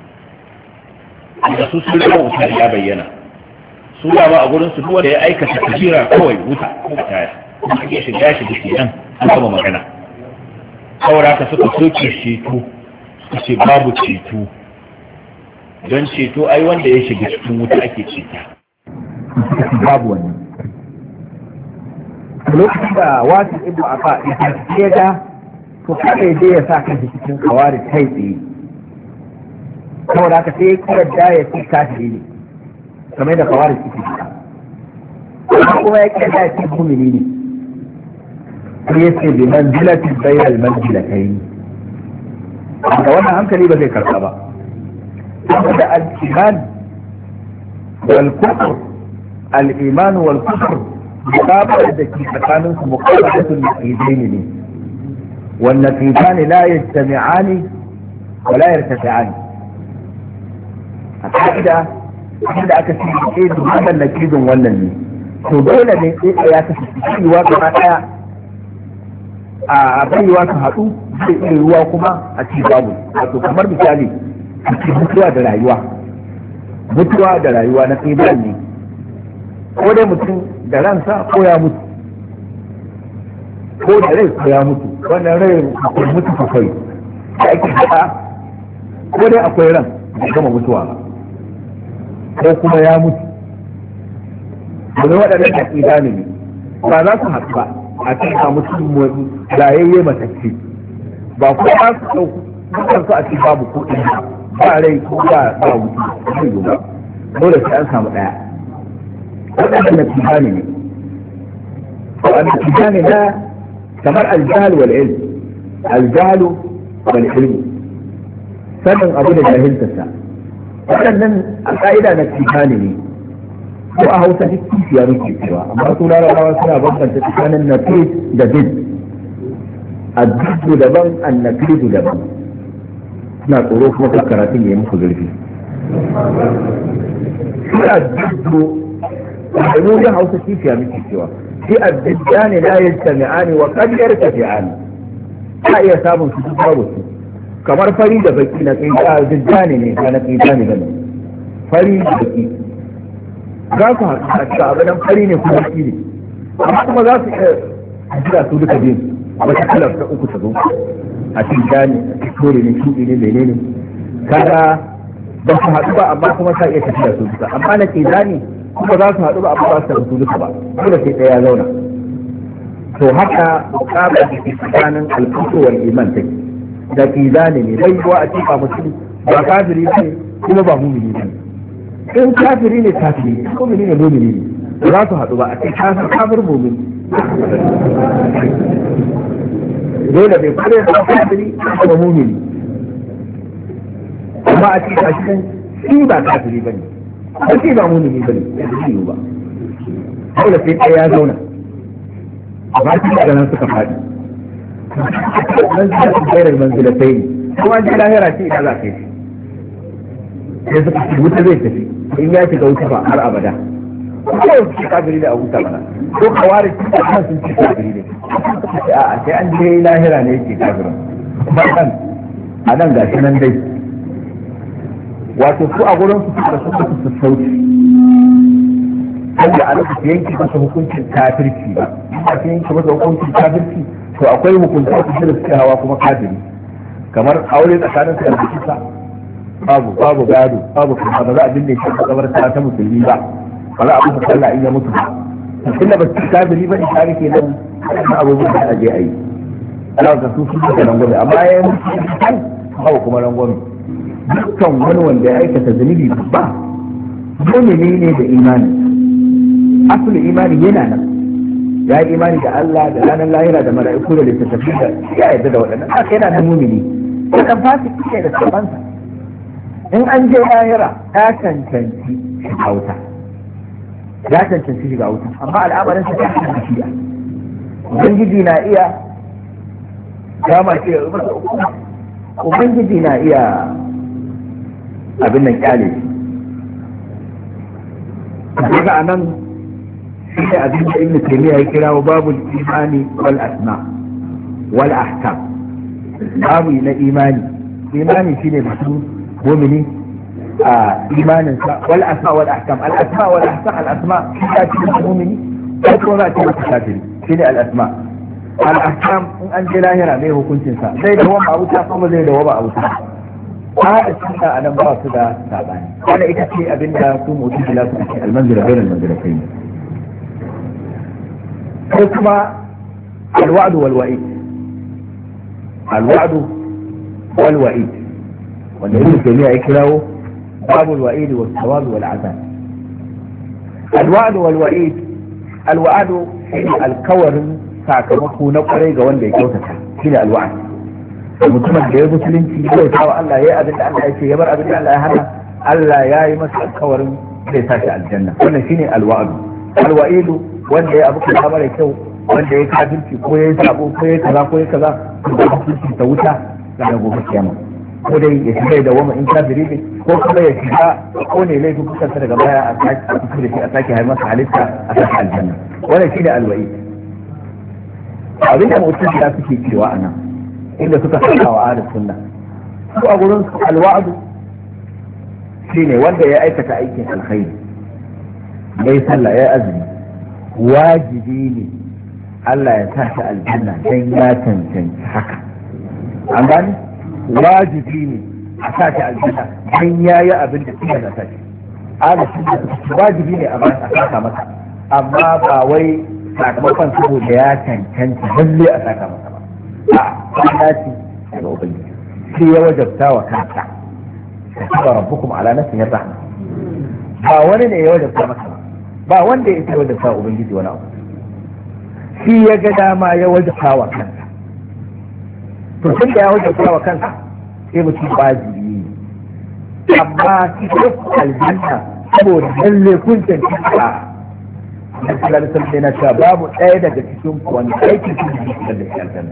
[SPEAKER 1] da su sun kawo wuta ya bayyana, su ba a gurin su duwa da ya aikata kabira kawai wuta ko taya, kuma ya shiga shi da ke nan an gama magana. Saboda haka suka soke ceto su ce babu ceto, don ceto ai wanda ya shiga cikin wuta ake ceta.
[SPEAKER 2] Babu wani lokacin da wasu ibu a fa ya ga to kada ya je ya sa kan cikin kawari kai tsaye, saboda haka sai ya kira da ya ce kafiri ne kamar da kawari suke fita, kuma ya kira da ya ce mumini ne, sai ya ce bi manzilatin bayyal manzilatayn. da wannan hankali ba zai karɓa ba, saboda al-iman wal kufr al-iman wal kufr muqabala da ke tsakanin su muqabalatul naqidain ne, wan naqidan la yajtami'ani wa la yartafi'ani. a ka'ida inda aka ce naqidun wannan naqidun wannan ne, to dole ne sai ya kasance yiwa gaba daya a baiwa ka haɗu zai iya ruwa kuma a ci babu. Wato kamar misali a ci mutuwa da rayuwa, mutuwa da rayuwa na tsibiran ne, ko dai mutum da ransa ko ya mutu, ko da rai ko ya mutu. Wannan rai akwai mutu kawai da ake haɗa, ko dai akwai ran da gama mutuwa ko kuma ya mutu. Domin waɗannan da ƙida ne ba za su haɗu ba a cikin mutum rayayye matacce, ba ko ba su ɗauku dukkan su a cikin babu ko ɗin ba rai ko ba ba wuce zai yi ba, dole sai an samu ɗaya. waɗannan natija ne ne natija ne na kamar aljahal wal ilm, aljahalu wal ilm, sanin abu da jahiltarsa. waɗannan a ƙa'ida natija ne ne ko a hausa duk kishiya muke cewa, amma su larabawa suna bambanta tsakanin nafis da bid. addudu daban annafidu daban, suna tsoro kuma kan karatun ya yi muku zurfi. shi addudu da mu da hausa kishiya muke cewa, shi addudda ne la yastami'ani wa qad yartafi'ani, ta iya samun su duk babu su, kamar fari da baki na kai addudda ne ne ba na kai ne bane, fari da baki za su haɗu a cikin abu nan fari ne kuma baki ne, amma kuma za su iya jira su duka biyu wata kalar ta uku ta zo a cikin gani a cikin kore ne shuɗi ne mene ne, kaga ba su haɗu ba amma kuma ta iya tafiya su duka, amma na ke zani kuma za su haɗu ba amma ba su tafi su duka ba, dole sai ɗaya ya zauna. to haka muƙabar da ke tsakanin alfuso wal iman take, da ke zani ne bai yiwa a cikin mutum ba kafiri ne kuma ba mumini ne. in kafiri ne kafiri ne mumini ne mumini ne, za su haɗu ba a cikin kafir kafir mumini. dole bai kare da kafiri da mumini, amma a cikin kashin shi ba kafiri bane ko shi ba mumini bane da shi ba, dole sai ɗaya ya zauna, amma shi daga nan suka faɗi. nan suka fi gairar manzilatai ne, kuma ji lahira ce ina za ka yi sai suka ci wuta zai tafi, in ya shiga wuta ba har abada. ko shi kafiri da abuta bana ko kawari shi da kan sun ci kafiri ne, a sai an je lahira ne yake kafirin ba kan a nan gashi nan dai. wato su a gurin su suka suka su sauki wanda a lokacin yanki masa hukuncin kafirci ba, a cikin yanki masa hukuncin kafirci to akwai hukunta su da suke hawa kuma kafiri, kamar aure tsakanin su da kisa babu babu gado babu kuma ba za a binne shi a kabarta ta musulmi ba, ba za a musu sallah in ya mutu ba, tunda ba su kafiri ba ne kare kenan na abubuwan da aje a yi. Allah ka su su da rangwame, amma ya yi mutu kan babu kuma rangwame. dukkan wani wanda ya aikata zunubi ba dole ne da imani, asalin imani yana nan, ya yi imani da Allah da ranar lahira da mala'iku da littattafi da ya yarda da waɗannan, haka yana da mumini. Wannan fasiki ne da sabansa, in an je lahira ta cancanci shiga wuta, ya cancanci shiga wuta, amma al'amarin sa ta cancanci shiga. Ubangiji na iya kama shi da masa hukuma, Ubangiji na iya abin nan kyale shi. Daga a nan shi ne abin da Ibn Taymiyyah ya kira wa babu imani wal asma wal ahkam, babu na imani. Imani shine mutum mu'mini a imaninsa, wal asma wal ahkam, al asma wal ahkam, al asma shi ta ce mu'mini ko ko za ta ce kafiri, shine al asma. al'ahkam in an je lahira mai hukuncinsa zai dawo ba wuta kuma zai dawo ba a wuta a sunna a nan ba su da sabani wanda ita ce abinda su mutu bila su ce almanzira bayan almanzira kai ko kuma alwa'du wal wa'id alwa'du wal wa'id wanda ibn taymiya ya kirawo babu al wa'id was thawab wal azab alwa'du wal wa'id alwa'du shine alkawarin sakamako na kwarai ga wanda ya kyautata shine alwa'd mutumin da ya musulunci ya bauta wa Allah ya yi abin da Allah ya ce ya bar abin da Allah ya hana Allah ya yi masa alkawarin zai sa shi aljanna wannan shine alwa'du alwa'idu wanda ya abu kaza mara kyau wanda ya kafirci ko ya sabo ko ya kaza ko ya kaza to da hukunci ta wuta da gobe kiyama ko dai ya shiga da wama in kafiri ne ko kuma ya shiga ko ne laifin kusansa daga baya a sake a fito da shi a sake haifar masa halitta a sake aljanna wannan shine alwa'id abin da mutum da suke cewa anan inda suka saka wa ahlus sunna su a gurin su alwa'du shine wanda ya aikata aikin alkhairi bai sallah ya azumi wajibi ne Allah ya sa shi aljanna dan ya cancanci haka an gani wajibi ne a sa shi aljanna dan yayi abin da suka da shi ahlus sunna wajibi ne a ba a saka masa amma ba wai sakamakon saboda ya cancanta lalle a saka masa ba a kwana ce daga ubangiji sai ya wajabta wa kansa katiba rabbukum ala nafsihi rahma ba wani ne ya wajabta masa ba ba wanda ya ce wajabta ubangiji wani abu shi ya ga dama ya wajabta wa kansa to tun da ya wajabta wa kansa sai mutum wajibi ne amma shi ko aljanna saboda lalle kun cancanta da sallallahu alaihi na cewa babu ɗaya daga cikin ku wani aikin shi da shi da shi aljanna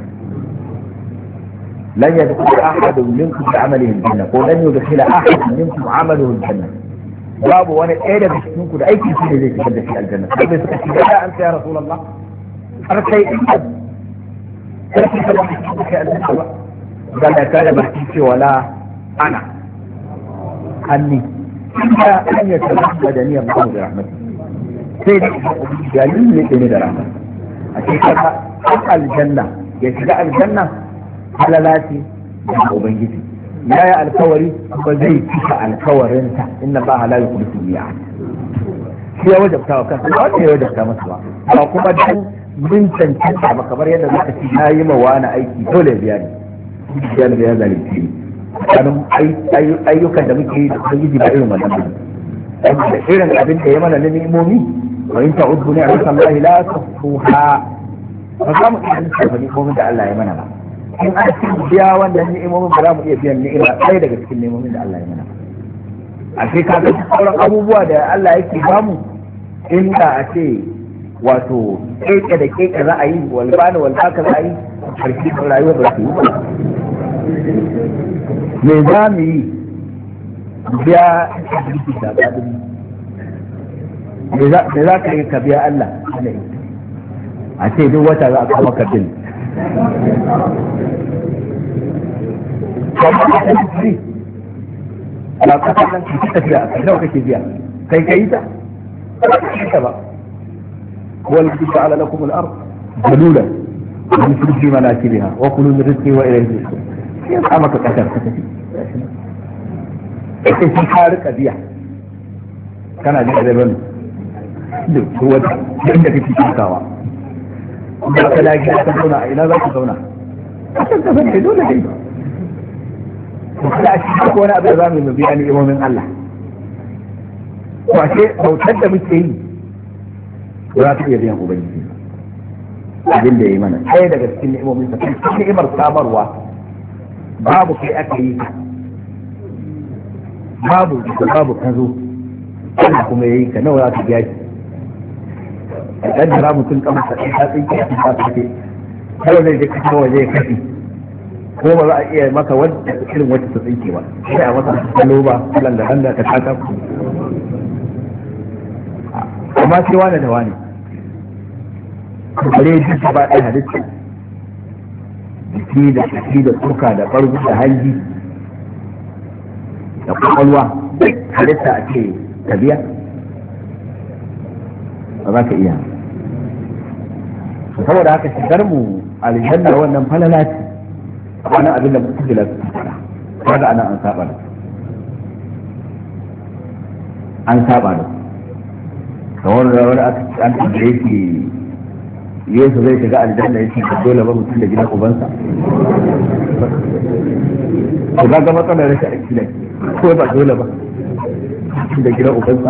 [SPEAKER 2] lan yadkhul ahadun minkum bi amalihi aljanna ko lan yadkhul ahadun minkum amaluhu aljanna babu wani ɗaya daga cikin ku da aikin shi da zai shigar da shi aljanna sai bai suka shiga da an ya rasulullah har sai in ka sai ka da shi aljanna ba dan da kada ba shi ce wala ana anni ya an ya tabbata da niyyar mu da rahmati sai da dalilin ne ne da rahama a cikin aljanna ya shiga aljanna halalati da ubangiji ya yi alkawari ba zai cika alkawarinsa inna ba la yukhlifu al-mi'ad shi ya wajabta wa kansa ba wanda ya wajabta masa ba ba kuma dan mun cancanta ba kamar yadda zaka ci na yi ma wani aiki dole ya biya ni biya ni ya zalunci ni kanin ayyukan da muke yi da ubangiji ba irin wannan ba da irin abin da ya mana na ni'imomi wa in ta'uddu ni'matallahi la tuhsuha ba za mu iya lissafa ni'imomin da Allah ya mana ba in an ci biya wannan ni'imomin ba za mu iya biyan ni'ima ɗaya daga cikin ni'imomin da Allah ya mana a ce ka ga sauran abubuwa da Allah yake bamu inda a ce wato keke da keke za a yi walbani walbaka za a yi karshe rayuwa ba su yi ba me za mu yi biya da gadin me za ka yi ka biya Allah a ce duk wata za a kama ka bil a kasar nan ki tafiya a nawa kake biya kai kai ta ba ba wal ja'ala lakum al-ard dalula yusri fi manakibiha wa kulu min rizqi wa ilayhi tushrun sai ka maka kasar ka tafi sai ki ka rika biya kana jin azabin duk wata inda kake takawa ba ka da gida ka zauna a ina za ka zauna a can ka san dole dai ko kada a cikin wani abu da za mu biya ni imomin Allah ko ashe bautar da muke yi za ta iya biyan ubangiji abin da ya yi mana ɗaya daga cikin ni'imomin sa cikin ni'imar samarwa babu kai aka yi babu da babu ka zo Allah kuma ya yi ka nawa za ka biya shi a ƙaddara mutum kamar sa ɗin ta tsinke a cikin ta tsinke kawai zai je kashe waje ya kashe ko ba za a iya maka wadda irin wacce ta tsinke ba sai a masa kallo ba kalan da handa ta taka amma sai wani da wani bare duk ba ɗaya halitta jiki da jiki da tsoka da ɓargu da hanji da kwakwalwa halitta a ce tabiya ba za ka iya saboda haka shigar mu aljanna wannan falala ce wannan abin da mutum da su fara kaga ana an saba da an saba da kawai da wani an tambaye shi Yesu zai shiga aljanna yake ka dole ba mutum da gidan ubansa ko ga matsalar rashin akida ko ba dole ba da gidan ubansa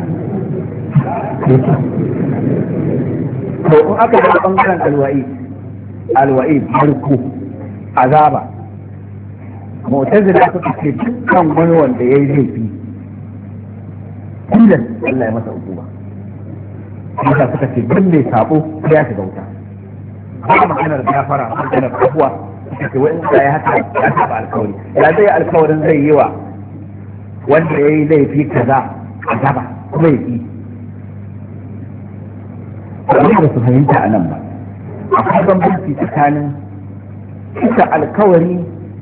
[SPEAKER 2] to in aka ga bangaren alwa'i alwa'i farko azaba mu'tazila suka ce dukkan wani wanda yayi laifi kullum Allah ya masa hukuma haka suka ce duk mai sabo sai ya shiga wuta ba maganar gafara maganar abuwa suka ce wani da ya haka ya taba alkawari ya zai alkawarin zai yi wa wanda ya yi laifi kaza azaba kuma ya yi abin da su fahimta a nan ba akwai bambanci tsakanin cika alkawari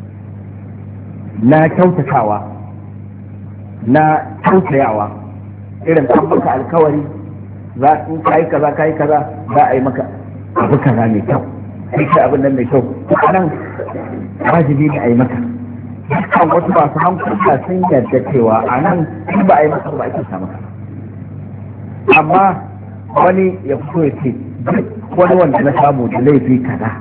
[SPEAKER 2] na kyautatawa na kyautayawa irin an baka alkawari za in kai kaza kai kaza za a yi maka abu kaza mai kyau sai ka abin nan mai kyau nan wajibi ne a yi maka dukkan wasu masu hankula sun yarda cewa a nan in ba a yi maka ba ake sa maka amma wani ya fito ya ce duk wani wanda na samu da laifi kaza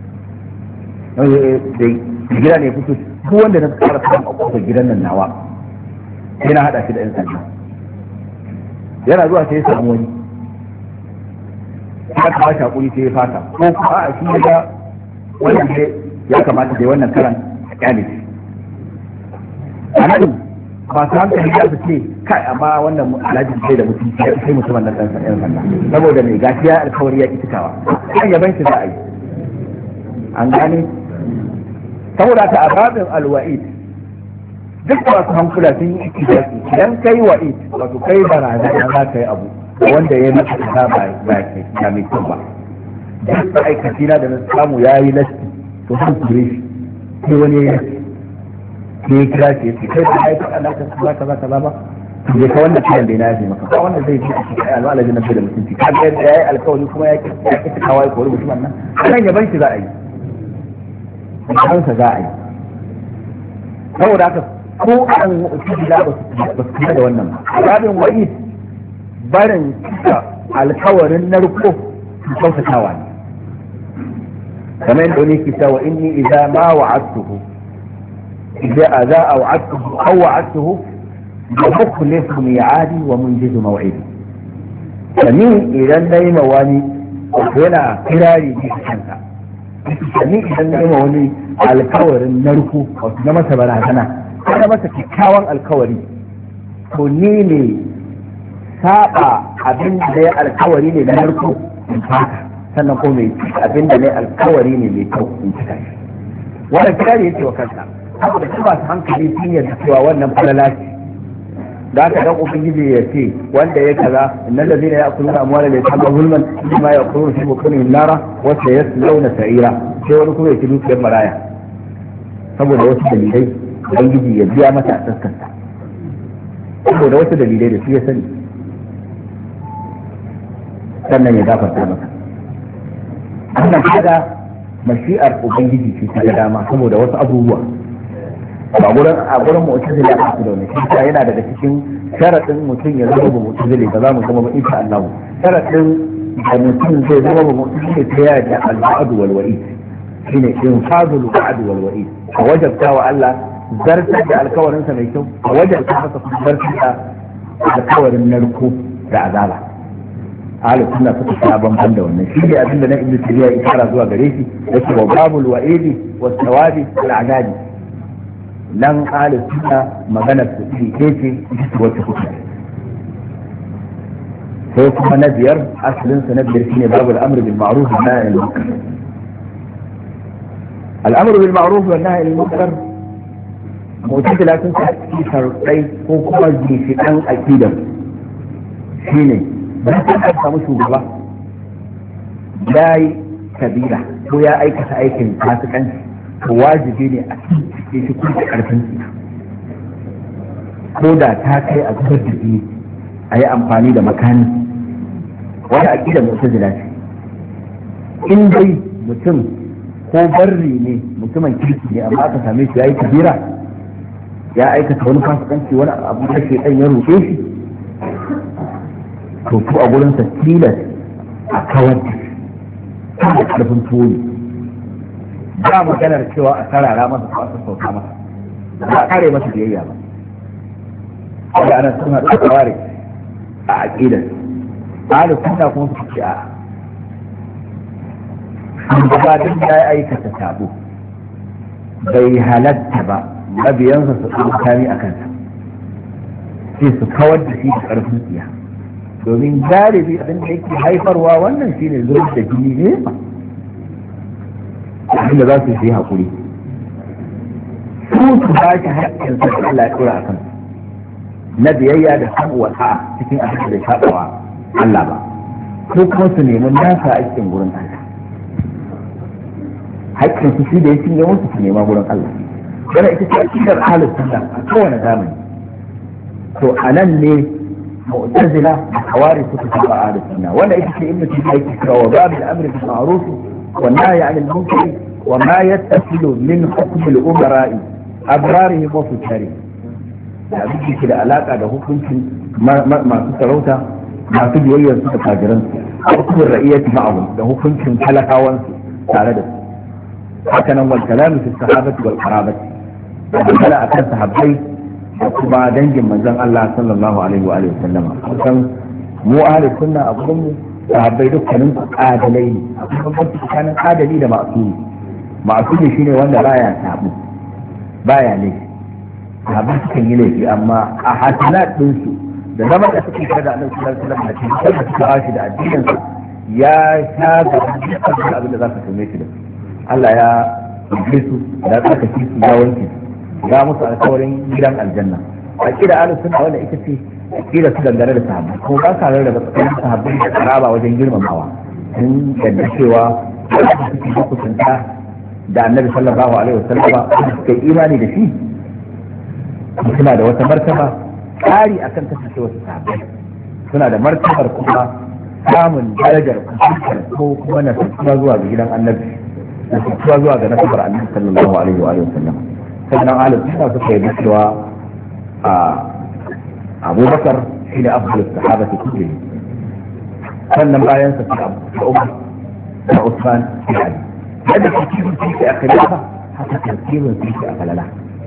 [SPEAKER 2] da gida ne fito duk wanda na tsara samun a kusa gidan nan nawa sai na haɗa shi da 'yan sanda yana zuwa sai ya samu wani ya kamata hakuri sai ya fata ko kuma a shi ya ga wannan ne ya kamata da wannan karan a kyale shi a nan masu hankali ya ce kai amma wannan alhaji sai da mutum sai mutumin nan ɗan yan sanda saboda mai gaskiya alkawari ya ki cikawa kan yaban shi za a yi an gane saboda ta ababin alwa'id duk masu hankula sun yi ikidaki idan kai wa'id wato kai barazana za ka yi abu wanda ya maka ta ba ba ke da mai kyau ba duk ma'aikaci na da na samu ya yi lasti to sun kure shi sai wani ya yi ne ya kira shi ya ce kai da aiki ana ka kaza kaza kaza ba to je ka wannan kiran da ya yi maka ba wanda zai ce a cikin alwalaji na da mutunci ka ga yadda ya yi alkawari kuma ya ki ya ki kawai ko mutumin nan kan yaban shi za a yi kansa za a yi saboda haka ko an mu'tazila ba su kula da wannan ba babin wa'id barin cika alkawarin narko kyautatawa ne kamar yadda wani ke cewa inni idza ma wa'adtuhu idza aza aw wa'adtuhu aw wa'adtuhu bi mukhlifu mi'adi wa munjizu maw'idi sani idan nayi ma wani yana kirari ne kansa sani idan nayi ma wani alkawarin narko wato na masa barazana na masa kyakkyawan alkawari to ni ne saba abin da ya alkawari ne na narko in fata sannan ko mai abin da ne alkawari ne mai kyau in cika shi wannan kirari yake wa kansa saboda shi ba su hankali sun yarda cewa wannan falala ce da aka dan ubangiji ya ce wanda ya kaza innal ladina ya'kuluna amwala al-yatama zulman bima ya'kuluna fi butunihim nara wa sayaslawna sa'ira sai wani kuma ya ci dukiyar maraya saboda wasu dalilai ubangiji ya biya mata a taskanta saboda wasu dalilai da su ya sani sannan ya gafarta maka wannan kaga mashi'ar ubangiji ce ta dama saboda wasu abubuwa ba gurin a gurin mu'tazila ba su da wani shi yana daga cikin sharadin mutum ya zama ba mu'tazili ba za mu zama ba insha Allah sharadin da mutum zai zama ba mu'tazili ta yaya da al-wa'd wal wa'id shine infazul wa'd wal wa'id a wajabta wa Allah zartar da alkawarinsa mai kyau a wajabta masa kuma zartar da alkawarin narko da azaba ahli sunna suka sha bamban da wannan shi ne abinda na ibnu tabiya ya fara zuwa gare shi yake wa babul wa'idi was thawabi wal adabi nan ahli sunna magana su ce ce wacce kuka sai kuma na biyar asalin sa na biyar shine babul amr bil ma'ruf wa nahy anil munkar al-amr bil ma'ruf wa nahy anil munkar mu'tazila sun sa ci sarɗai ko kuma ginshiƙan aqidar shine ba ta samu shugaba ya yi kabila ko ya aikata aikin fasikanci to wajibi ne a cikin shi kuma karfin ko da ta kai a zubar da jini a yi amfani da makani wani aƙidar mu'tazila ce in dai mutum ko barri ne mutumin kirki ne amma aka same shi ya yi kabira ya aikata wani fasikanci wani abu da ke ɗan ya roƙe shi to ku a gurin sa tilas a kawar da da ƙarfin tuwo ba maganar cewa a sarara masa ko a sassauta masa ba a kare masa biyayya ba wanda ana sun haɗu da kaware a aƙidar ahlu sunna kuma su ce a ba duk ya aikata sabo bai halatta ba mabiyansa su tsakani a kansa sai su kawar da shi da ƙarfin tsiya domin galibi abin da yake haifarwa wannan shine zuwa da jini ne abin da za su yi haƙuri su su ba shi haƙƙin sa da Allah ya ɗora a kansu na biyayya da san wata cikin abin da ya shaɓawa Allah ba ko kuma su nemi nasa haƙƙin gurin Allah haƙƙin su shi da ya cinye musu su nema gurin Allah yana ita ce akidar ahlus sunna a kowane zamani to anan ne mu'tazila da hawari suka saba ahlus sunna wanda ita ce ibnu tayyib yake cewa wa babil amri bil ma'ruf wa nahyi 'anil munkar wa ma yattasilu min hukm al umara'i abrarihim wa fujarihim da abin da da alaka da hukuncin masu sarauta masu biyayyar su da fajiran su hukumin ra'iyyati ma'ahum da hukuncin talakawan su tare da su haka nan wal kalamu fi sahabati wal qarabati da kala akan sahabbai da kuma dangin manzon Allah sallallahu alaihi wa alihi wasallama kusan mu ahli sunna a gurin mu sahabbai dukkanin su adalai ne akwai bambanci tsakanin adali da ma'sumi ma'sumi shine wanda baya tabu baya ne sahabbai sukan yi laifi amma a hasanat din su da zaman da suke kada annabi sallallahu alaihi wasallam da cikin da suka ashi da addinin su ya shaga dukkan abin da za ka tume shi da Allah ya yi su da aka ci su ya wanke ya musu alkawarin gidan aljanna a kira ahlus sunna wanda ita ce kira su dangane da sahabbai kuma ba sa rarraba tsakanin sahabbai da karaba wajen girmamawa sun yadda cewa wanda suke hukunta da annabi sallallahu alaihi wasallam suka yi imani da shi suna da wata martaba tsari akan kasance wasu sahabbai suna da martabar kuma samun darajar kusurkar ko kuma na zuwa ga gidan annabi da fitowa zuwa ga nasabar annabi sallallahu alaihi wa sallam sannan ahlus sunna suka yi cewa a abubakar shi ne afdal sahabati kulli sannan bayan sa sai abu umar da usman da ali yadda tartibin shi a khilafa haka tartibin shi a falala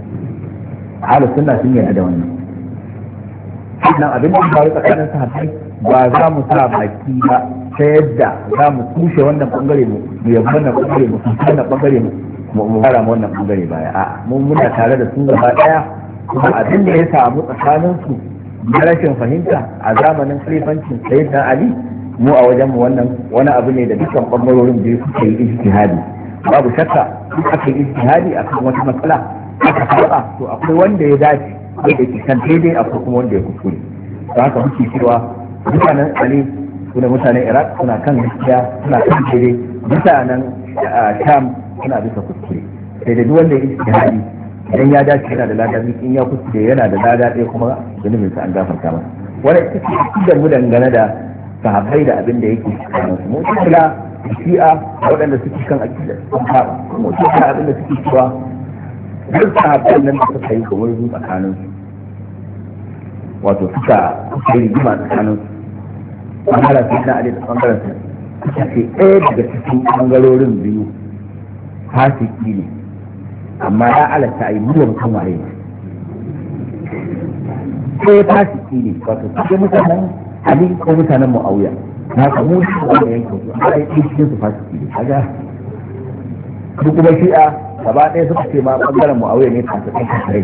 [SPEAKER 2] ahlus sunna sun yarda da wannan sannan abin da ya faru tsakanin sahabbai ba za mu sa baki ba ta yadda za mu kushe wannan bangare mu yabi wannan bangare mu kushe wannan bangare mu mu fara wannan bangare baya a mun muna tare da su gaba daya kuma abin da ya samu tsakanin su na rashin fahimta a zamanin khalifancin sayyidina ali mu a wajen mu wannan wani abu ne da dukkan bangarorin biyu suke yi ijtihadi babu shakka duk aka yi ijtihadi akan wata matsala aka saba to akwai wanda ya dace wanda ke kan daidai akwai kuma wanda ya kuskure don haka muke cewa mutanen ali suna mutanen iraq suna kan gaskiya suna kan daidai mutanen sham suna bisa kuskure sai da duk wanda ya ijtihadi idan ya dace yana da lada in ya kuskure yana da lada ɗaya kuma zunubin sa an gafarta masa wannan ita ce akidar mu dangane da sahabbai da abin da yake cikin su mu kula shi'a waɗanda suke kan akidar sun saba mu kula abin da suke cewa duk sahabban nan da suka yi kamar zu tsakanin su wato suka suka yi rigima tsakanin su bangaren su na ali da bangaren su suka ce ɗaya daga cikin bangarorin biyu fasiki ne amma ya alatta a yi muwa mutum waye ne sai fasiki ne wato cikin mutanen ali ko mutanen mu'awiya na samu shi wanda yankin su a yi cikin su fasiki ne kaga duk kuma shi'a gaba ɗaya suka ce ma ɓangaren mu'awiya ne fasikai kasarai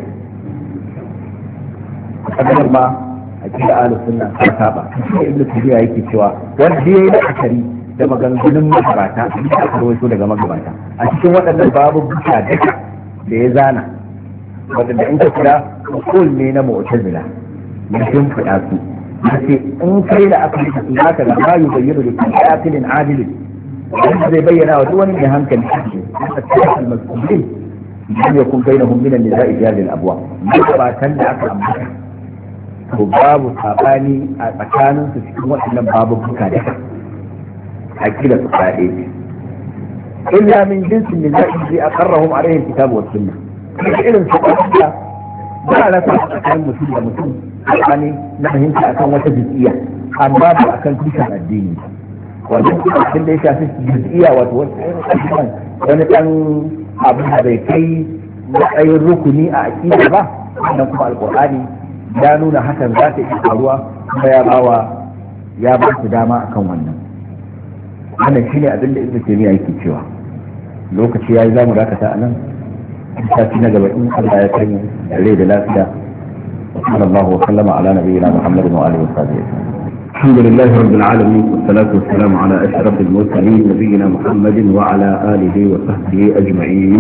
[SPEAKER 2] a ɓangaren ma a cikin ahlus sunna ta saba shi ibnu tabiya yake cewa wanda ya yi la'akari da maganganun magabata da aka rawaito daga magabata a cikin waɗannan babu buka duka da ya zana waɗanda in ka kira kul ne na mu'tazila ya shimfiɗa su yace in kai da aka yi su haka da ma yubayyinu li kulli aqilin adilin wanda zai bayyana wa duk wani mai hankali shi aka tsaya al-mas'ulin idan yakun bainahum min an-niza'i jari al-abwa magabatan da aka ambata to babu sabani a tsakaninsu cikin waɗannan babu buka duka akida su kaɗe illa min jinsin min zai aqarrahum alayhi alkitab wa sunnah irin su da ba a rasa tsakanin mutum da mutum tsakani na fahimta akan wata jiz'iyya amma ba akan tushen addini wato kuma cikin da ya shafi jiz'iyya wato wani ɗan abu da bai kai matsayin rukuni a aƙida ba sannan kuma alƙur'ani ya nuna hakan za ta iya faruwa kuma ya bawa ya ba su dama akan wannan wannan shine abin da ibnu taymiya yake cewa lokaci yayi zamu dakata anan sati na gaba in Allah ya kai da rai da lafiya sallallahu wa sallama ala nabiyyina muhammadin wa alihi wa sahbihi
[SPEAKER 3] الحمد لله رب العالمين والصلاة والسلام على أشرف المرسلين نبينا محمد وعلى آله وصحبه أجمعين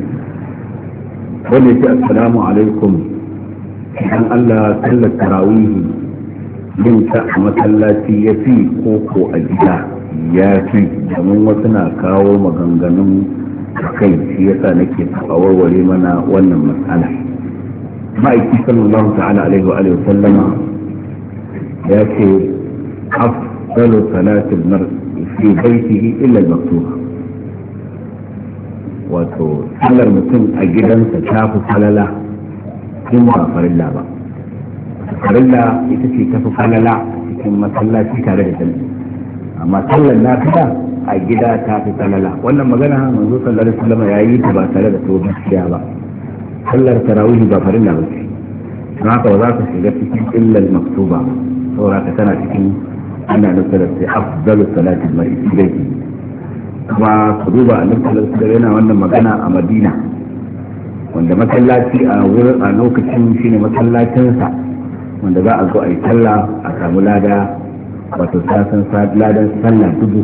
[SPEAKER 3] وليس السلام عليكم أن ألا كل التراويه من سأمة التي يفي كوكو أجزاء يافي ومن وسنا كاو مغنغنم kai shi yasa nake warware mana wannan matsala ma'aiki sallallahu ta'ala alaihi wa alihi wa sallama ya ce afdalu salatil mar'i fi baitihi illa al-maktuba wato sallar mutum a gidansa ta fi falala in ba farilla ba farilla ita ce ta fi falala cikin masallaci tare da jami'i amma sallar nafila a gida ta fi falala wannan magana manzo sallallahu alaihi wasallam ya yi ta ba tare da tsohon gaskiya ba sallar tarawih ba farilla ba ce don haka ba za ka shiga cikin illal maktuba saboda ka tana cikin ana nufin da sai afdalu salatin mai idai kuma ku duba annabi sallallahu alaihi wasallam yana wannan magana a Madina wanda masallaci a wurin a lokacin shine masallacinsa wanda za a zo a yi sallah a samu lada wato sasan ladan sallah dubu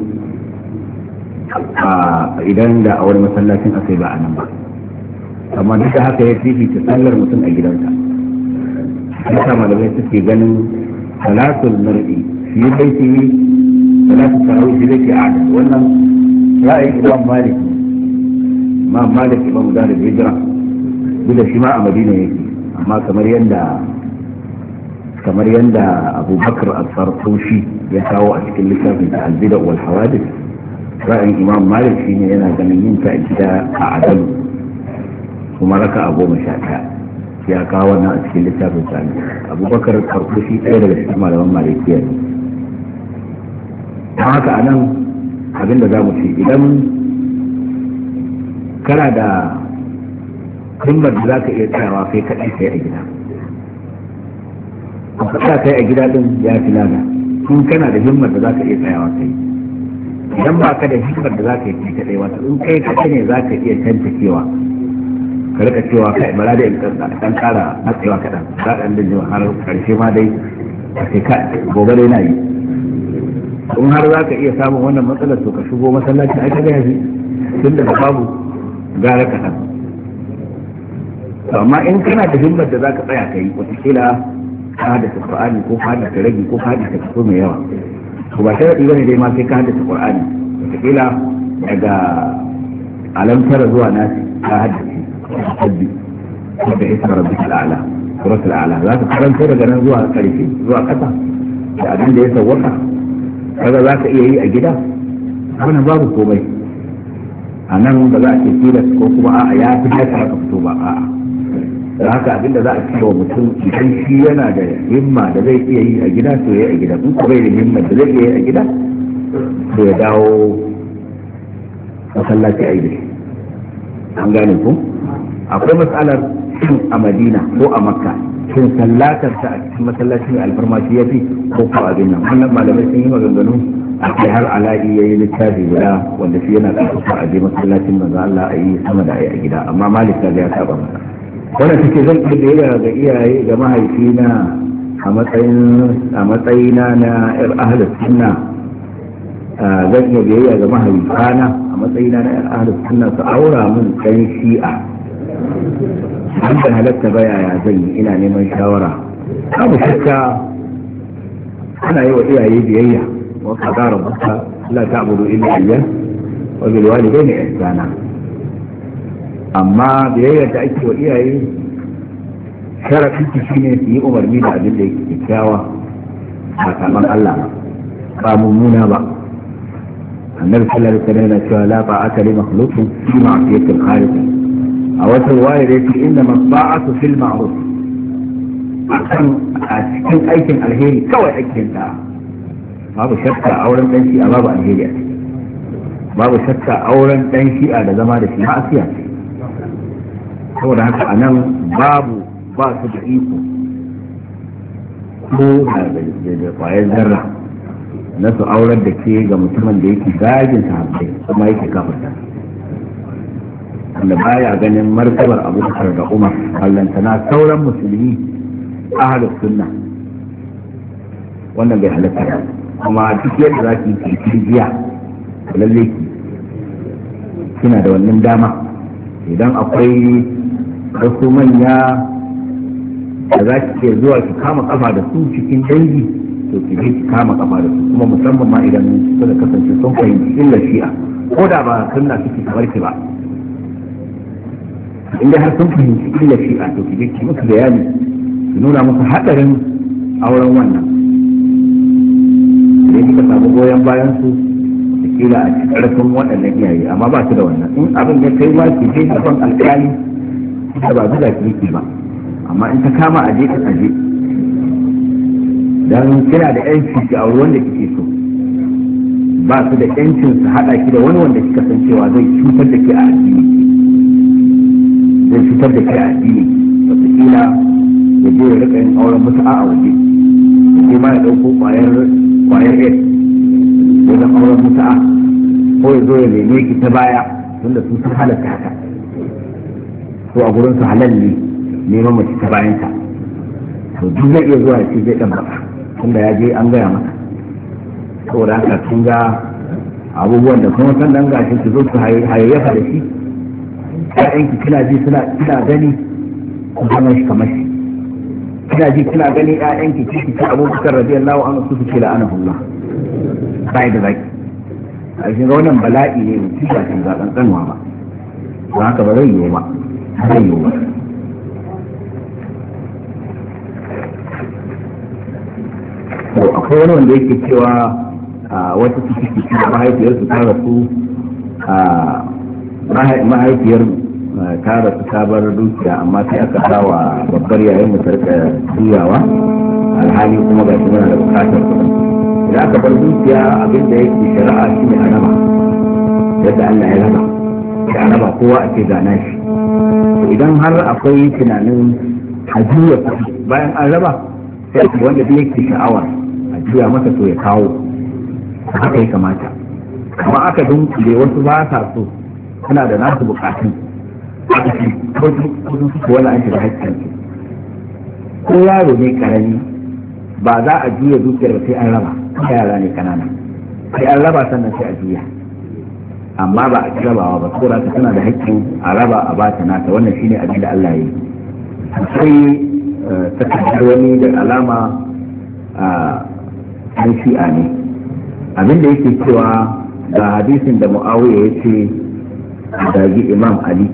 [SPEAKER 3] idan da a wani masallacin akai ba a nan ba amma duk da haka ya fifita sallar mutum a gidansa haka malamai suke ganin salatul mar'i fi baitihi salatul tarawih fi baiti a wannan ra'ayin imam malik imam malik imam da hijira duk da shi ma a madina yake amma kamar yanda kamar yanda abubakar al-sarfushi ya kawo a cikin littafin al-bida wal hawadith ra'ayin imam malik shine yana ganin yin ta gida a adalu kuma raka a goma sha ɗaya ya kawo wannan a cikin littafin sani abubakar karkushi ɗaya daga cikin malaman malikiya ne don haka anan abin da za mu ce idan kana da himmar da za ka iya tsayawa kai kaɗai kai a gida ka sa kai a gida ɗin ya fi lada in kana da himmar da za ka iya tsayawa kai idan ba ka da hikimar da za ka yi kai kaɗai wata in kai kaɗai ne za ka iya tantacewa ka rika cewa kai bara da ɗan ƙara matsewa kaɗan za ka ɗan har ƙarshe ma dai a kai ka gobe dai na yi in har za ka iya samun wannan matsalar to ka shigo masallaci ai kaga yafi tun da babu gara kaɗan amma in kana da himmar da za ka tsaya ka yi wataƙila ka haddasa Qur'ani ko ka haddasa ragi ko ka haddasa kaso mai yawa ko ba sharaɗi bane dai ma sai ka haddace Qur'ani wataƙila daga alamtara zuwa nasi ka haddace sabbi da isma rabbikal a'la suratul a'la za ka karanta daga nan zuwa ƙarshe zuwa ƙasa da abin da ya sawwaka kaga za ka iya yi a gida wannan babu komai a nan ba za a ce tilas ko kuma a'a ya fi haka haka fito ba a'a da haka abinda za a ce wa mutum idan shi yana da himma da zai iya yi a gida to ya yi a gida in ko bai da himma da zai iya yi a gida to ya dawo masallaci a yi da shi an gane ku akwai matsalar shin a madina ko a makka shin sallatar ta a cikin masallacin alfarmashi ya fi ko ko abin nan wannan malamai sun yi maganganu a kai har ala'i ya yi littafi guda wanda shi yana ƙarfafa a je masallacin manzo Allah a yi sama da a yi a gida amma malik ta ya saba masa wannan take zan iya biyayya ga iyaye ga mahaifina a matsayin a matsayina na yar ahlus sunna zan iya biyayya ga mahaifana a matsayina na yar ahlus sunna su aura min ɗan shi'a an da halatta baya ya zan yi ina neman shawara abu shakka ana yi wa iyaye biyayya wa qadara rabbuka la ta'budu illa iyyah wa bil walidayni ihsana amma biyayya da ake wa iyaye sharafin shi ne su yi umarni da abin da yake kyakkyawa a saman Allah ba mummuna ba annabi sallallahu alaihi wasallam yana cewa la ta'ata li makhluqin fi ma'siyatil khaliq a wata riwaya da yake inna ma'atu fil ma'ruf akan a cikin aikin alheri kawai aikin da babu shakka auren dan shi'a babu alheri a ciki babu shakka auren dan shi'a da zama da shi ma'asiya ce saboda haka anan babu ba su da iko ko da kwayar zarra na su aurar da ke ga mutumin da yake gajin sahabbai kuma yake kafarta wanda baya ganin martabar abubakar da umar ballantana sauran musulmi ahlus sunna wannan bai halatta ba kuma duk yadda za ki yi jiya lalle ki kina da wannan dama idan akwai wasu manya da za ki ke zuwa ki kama kafa da su cikin dangi to ki je ki kama kafa da su kuma musamman ma idan suka kasance sun fahimci illa shi'a ko da ba sunna suke kamar ki ba inda har sun fahimci illa shi'a to ki je ki musu bayani ki nuna musu hadarin auren wannan idan kika samu goyon bayan su da kila a cikin karfin waɗannan iyaye amma ba su da wannan in abin ya kai ba ki je gaban alƙali da ba zuwa ki ba amma in ta kama a je ka aje dan kina da yanci ki auri wanda kike so ba su da yancin su hada ki da wani wanda kika san cewa zai cutar da ke a addini zai cutar da ke a addini wataƙila ya je ya rika yin auren mutu'a a waje sai ma ya ɗauko ƙwayar ƙwayar ed wajen auren mutu'a ko ya zo ya neme ki ta baya tunda su sun halatta haka ko a gurin su halal ne neman mace ta bayanta to duk zai iya zuwa ya ce zai ɗan baka tunda ya je an gaya maka saboda haka kun ga abubuwan da kuma sannan gashi su zo su hayayyafa da shi ƴaƴanki kina ji suna kina gani ku zama shi kamar shi kina ji kina gani ƴaƴanki kiki ta abubakar radiyallahu anhu su suke la'anahullah bai da zaki a shi ga wannan bala'i ne mutum ba kan zaɓen tsanwa ba don haka ba zai yiwu ba zai yiwu ba akwai wani wanda yake cewa wata ciki ciki da mahaifiyarsu ta rasu mahaifiyar ta rasu ta bar dukiya amma sai aka sa wa babbar yayin mu tarka juyawa alhali kuma ga shi muna da bukatar kuɗin idan aka bar dukiya abin da yake shari'a shi ne a raba yadda Allah ya raba da a raba kowa a ce gana shi idan har akwai tunanin a juya bayan an raba sai wanda duk yake sha'awar juya masa to ya kawo haka ya kamata amma aka dunkule wasu ba sa so suna da nasu bukatun aka ce kudin su wani an shiga haƙƙin ko yaro ne karami ba za a juya dukiyar sai an raba yara ne kanana sai an raba sannan sai a juya amma ba a ci rabawa ba saboda ta tana da haƙƙin a raba a ba ta nata wannan shine abin da Allah ya yi sai ta wani da alama a an shi'a ne abinda yake cewa ga hadisin da mu'awiya ya ce zagi imam ali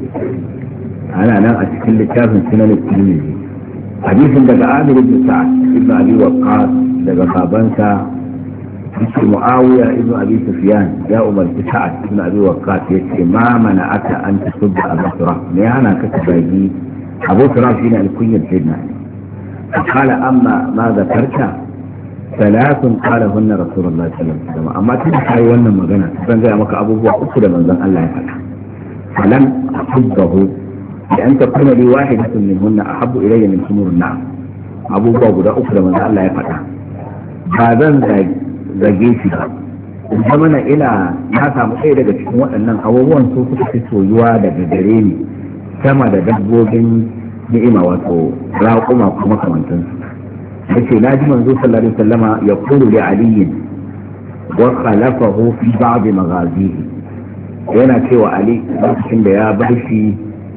[SPEAKER 3] ana nan a cikin littafin sunan tirmidhi hadisin daga amir ibn sa'ad ibn abi waqqas daga babansa yake mu'awiya ibn abi sufyan ya umarci sa'ad ibn abi waqqas yace ma mana aka an tasubba abu turab me yana ka zagi abu turab shine alkunyar sayyidina قال أما ما ذكرت ثلاث قالهن رسول الله صلى الله عليه وسلم أما تنحي وانا مغنى تنزع مك أبو بوا أكد من ذن الله يفعل فلم أحبه لأن تكون لي واحدة منهن أحب إلي من حمر النعم أبو بوا بدا أكد من ذن الله يفعل هذا زجيشي زمن إلى ما samu ɗaya daga cikin waɗannan abubuwan su suka fi soyuwa daga gare ni sama da dabbobin ni'ima wato raƙuma kuma kamantansu yace na ji manzo sallallahu alaihi wasallama ya qulu li ali wa khalafahu fi ba'd maghazihi yana cewa ali lokacin da ya bar shi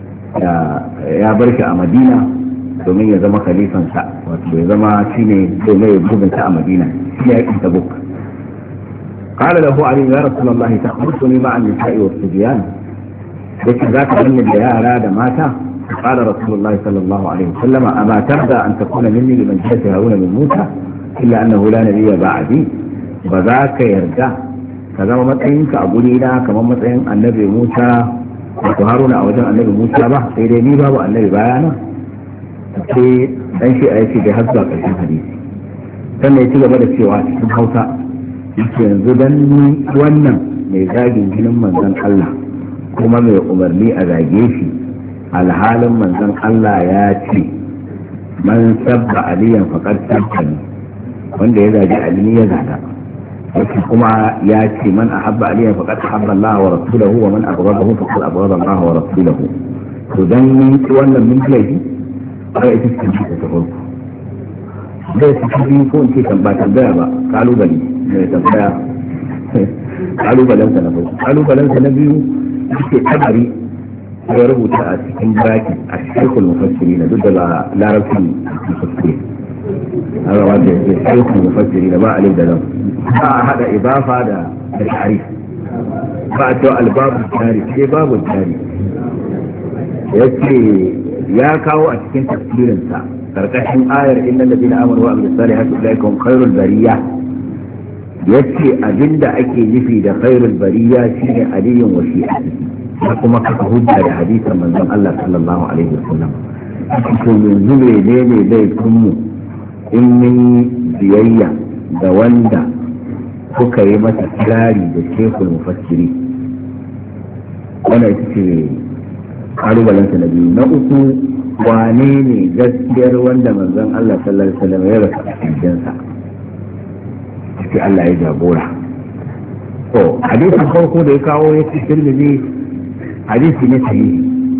[SPEAKER 3] ya bar shi a Madina domin ya zama khalifan sa wato ya zama shine domin ya bugun sa a Madina shi ya yi tabuk قال له علي يا رسول الله تخلصني مع النساء والصبيان لكن ذاك من الجيارة ماتا قال رسول الله صلى الله عليه وسلم أما ترضى أن تكون مني لمن جهة هارون من موسى إلا أنه لا نبي بعدي وذاك يرجع ka zama matsayinka a guri na kamar matsayin annabi Musa wato Haruna a wajen annabi Musa ba, sai dai ni babu annabi bayana. sai dan shi a yake da har zuwa ƙarshen hadisi. sannan ya ci gaba da cewa cikin Hausa yake yanzu dan ni wannan mai zagin jinin manzon Allah kuma mai umarni a zage shi, alhalin manzon Allah ya ce man sabba aliyan faqad tabbani, wanda ya zagi Ali ya zaga. yake kuma ya ce man ahabba aliyan faqad ahabba Allah wa rasulahu wa man abghadahu faqad abghada Allah wa rasulahu. to dan ni wannan min laifi ba ita ce ta farko zai su fi ko in ce tambaya tambaya ba kalubale mai tambaya kalubalen sa na farko. kalubalen sa na biyu yake tabari ya rubuta a cikin braki a shekul mufassiri na duk da larabcin mufassiri a rawa da ya shekul mufassiri na ba a da nan ba a hada ibafa da da tarif ba a cewa albabu tarif sai babu tarif. ya ce ya kawo a cikin tafsirinsa karkashin ayar innal ladina amanu wa amilus salihati ulaika hum khairul bariya, yace abinda ake nufi da khairul bariya shine aliyun wa shi'ati, da kuma kafa hujja da hadisin manzon Allah sallallahu alaihi wasallam. to yanzu ne ne zai kunmu in mun biyayya da wanda kuka yi masa kirari da shekul mufassiri. wannan ita ce kalubalensa na biyu. na uku, wane ne gaskiyar wanda manzon Allah sallallahu alaihi wasallam ya rasa cikinsa sai Allah ya jagora. to hadisin farko da ya kawo ya ce Tirmidhi hadisi ne sahihi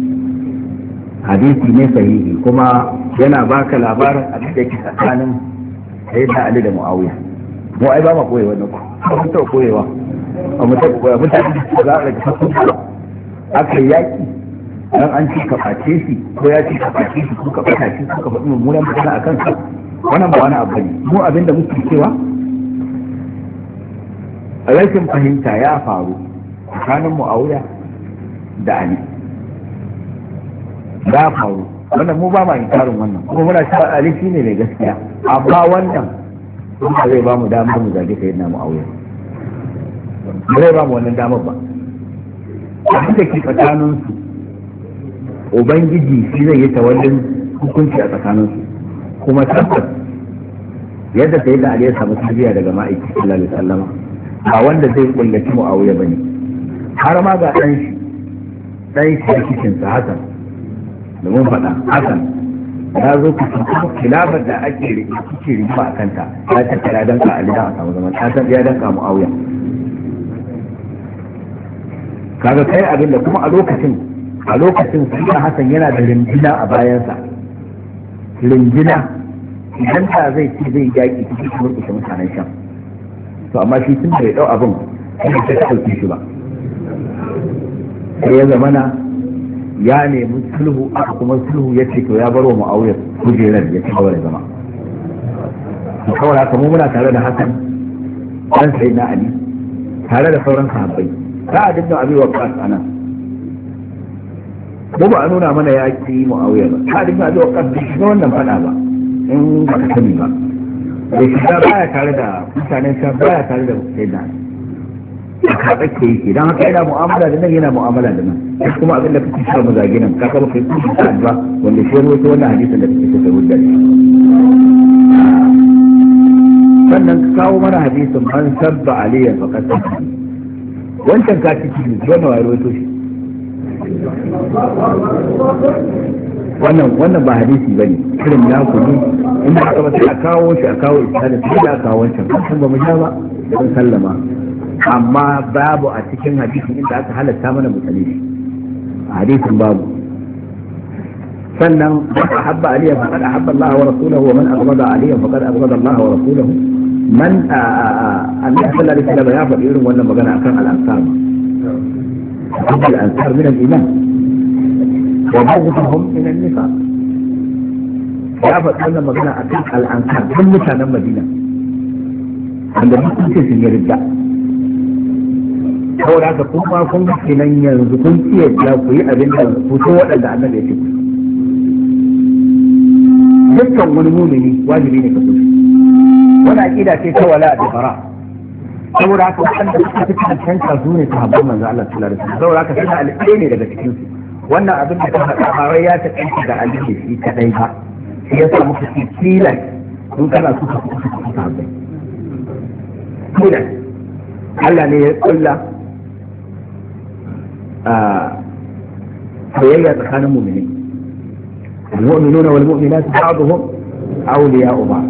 [SPEAKER 3] hadisi ne sahihi kuma yana baka labarin abin da yake tsakanin Sayyidina Ali da Muawiya. mu ai ba ma koyi wannan ko mun ta koyewa amma ta koya mutane za a rage aka yaki dan an ci ka face shi ko ya ci ka face shi ko ka fata shi ko ka faɗi mummunan magana a kansa, wannan ba wani abu ne. mu abinda muke cewa rashin fahimta ya faru tsakanin Muawiya da Ali ya faru, wannan mu ba ma inkarin wannan kuma muna cewa Ali shine mai gaskiya, amma wannan kuma zai ba mu damar mu zage sayyidina Muawiya, zai ba mu wannan damar ba. abin da ke tsakaninsu ubangiji shi zai yi tawallin hukunci a tsakaninsu, kuma tabbas yadda sai da Ali ya samu tarbiyya daga ma'aiki sallallahu alaihi wasallam ba wanda zai kullaci Muawiya bane. har ma ga dan shi dan shi cikin sa Hassan da mun faɗa Hassan ya zo ku khilafar da ake rike kike riba a kanta ya tattara dan ka Ali da a samu zaman ta san ya dan ka Muawiya. kaga kai abin da kuma a lokacin a lokacin sai Hassan yana da rinjina a bayansa, rinjina idan ta zai ci zai yaki cikin murkushe mutanen Sham. to amma shi tun da ya dau abin sai ta dauke shi ba, sai ya zamana ya nemi sulhu aka kuma sulhu ya ce to ya baro Muawiya kujerar ya ci gaba da zama. kawai haka mu muna tare da Hassan dan sayyidina Ali tare da sauran sahabbai. sa'ad ibn Abi Waqqas anan mu ba a nuna mana ya ki Muawiya ba. sa'ad ibn Abi Waqqas bai shiga wannan fada ba in ba ka sani ba, bai shiga baya tare da mutanen sa, baya tare da sayyidina ka tsake yake, dan haka yana mu'amala da nan yana mu'amala da nan. kuma abin da kake cewa mazagi nan ka kaba kai kuma sa'ad ba wanda shi rawaito wannan hadisin da kake so da shi. sannan ka kawo mana hadisin man sabba aliyan faqad tabbani, wancan ka ciki ne wannan wa rawaito shi. wannan wannan ba hadisi bane, irin na ku ne inda aka ba sai a kawo shi a kawo isnadin sai da aka wancan kan ba mu ja ba don sallama, amma babu a cikin hadisin inda aka halatta mana mutane shi a hadisin babu. sannan ahabba aliyan faqad ahabba Allah wa rasuluhu wa man abghada aliyan faqad abghada Allah wa rasuluhu. man annabi sallallahu alaihi wasallam ya faɗi irin wannan magana akan al-ansar, al-ansar min al-iman wa ba'dhum min an-nifaq. ya faɗi wannan magana akan al-ansar duk mutanen Madina wanda duk ce sun yi ridda. saboda haka kun ma kun ga kenan yanzu kun ciye ya ku yi abin da ku so waɗanda annabi ya ce ku. dukkan wani mumini wajibi ne ka so. wani aqida ce ta wala da bara,
[SPEAKER 2] saboda haka wanda suka fi cancanta su ne sahabban manzo Allah sallallahu alaihi wasallam saboda haka suna alƙe ne daga cikin su wannan abin da ka faɗa ba wai ya taƙaita da Ali ne shi kadai ba shi yasa muka ci tilas kun kana su ka fi sahabbai tilas Allah ne ya kulla a soyayya tsakanin mu'mini المؤمنون والمؤمنات بعضهم أولياء بعض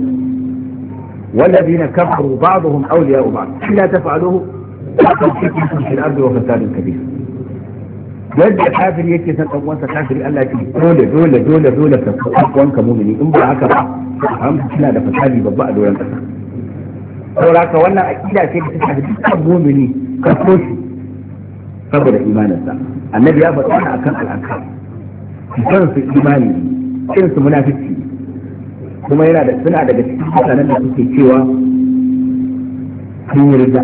[SPEAKER 2] والذين كفروا بعضهم أولياء بعض إلا تفعلوه تكن فتنة في الأرض وفساد كبير yadda kafir yake san dan uwansa kafiri Allah ya dole dole dole dole ka san uwanka mu'mini in ba haka ba haramta kina da fasadi babba a doron kasa saboda haka wannan aqida ce da take da dukkan mu'mini ka so shi saboda imaninsa annabi ya faɗa wannan akan al'akar kan su imani kin su munafiki kuma yana da suna daga cikin mutanen da suke cewa sun yi rida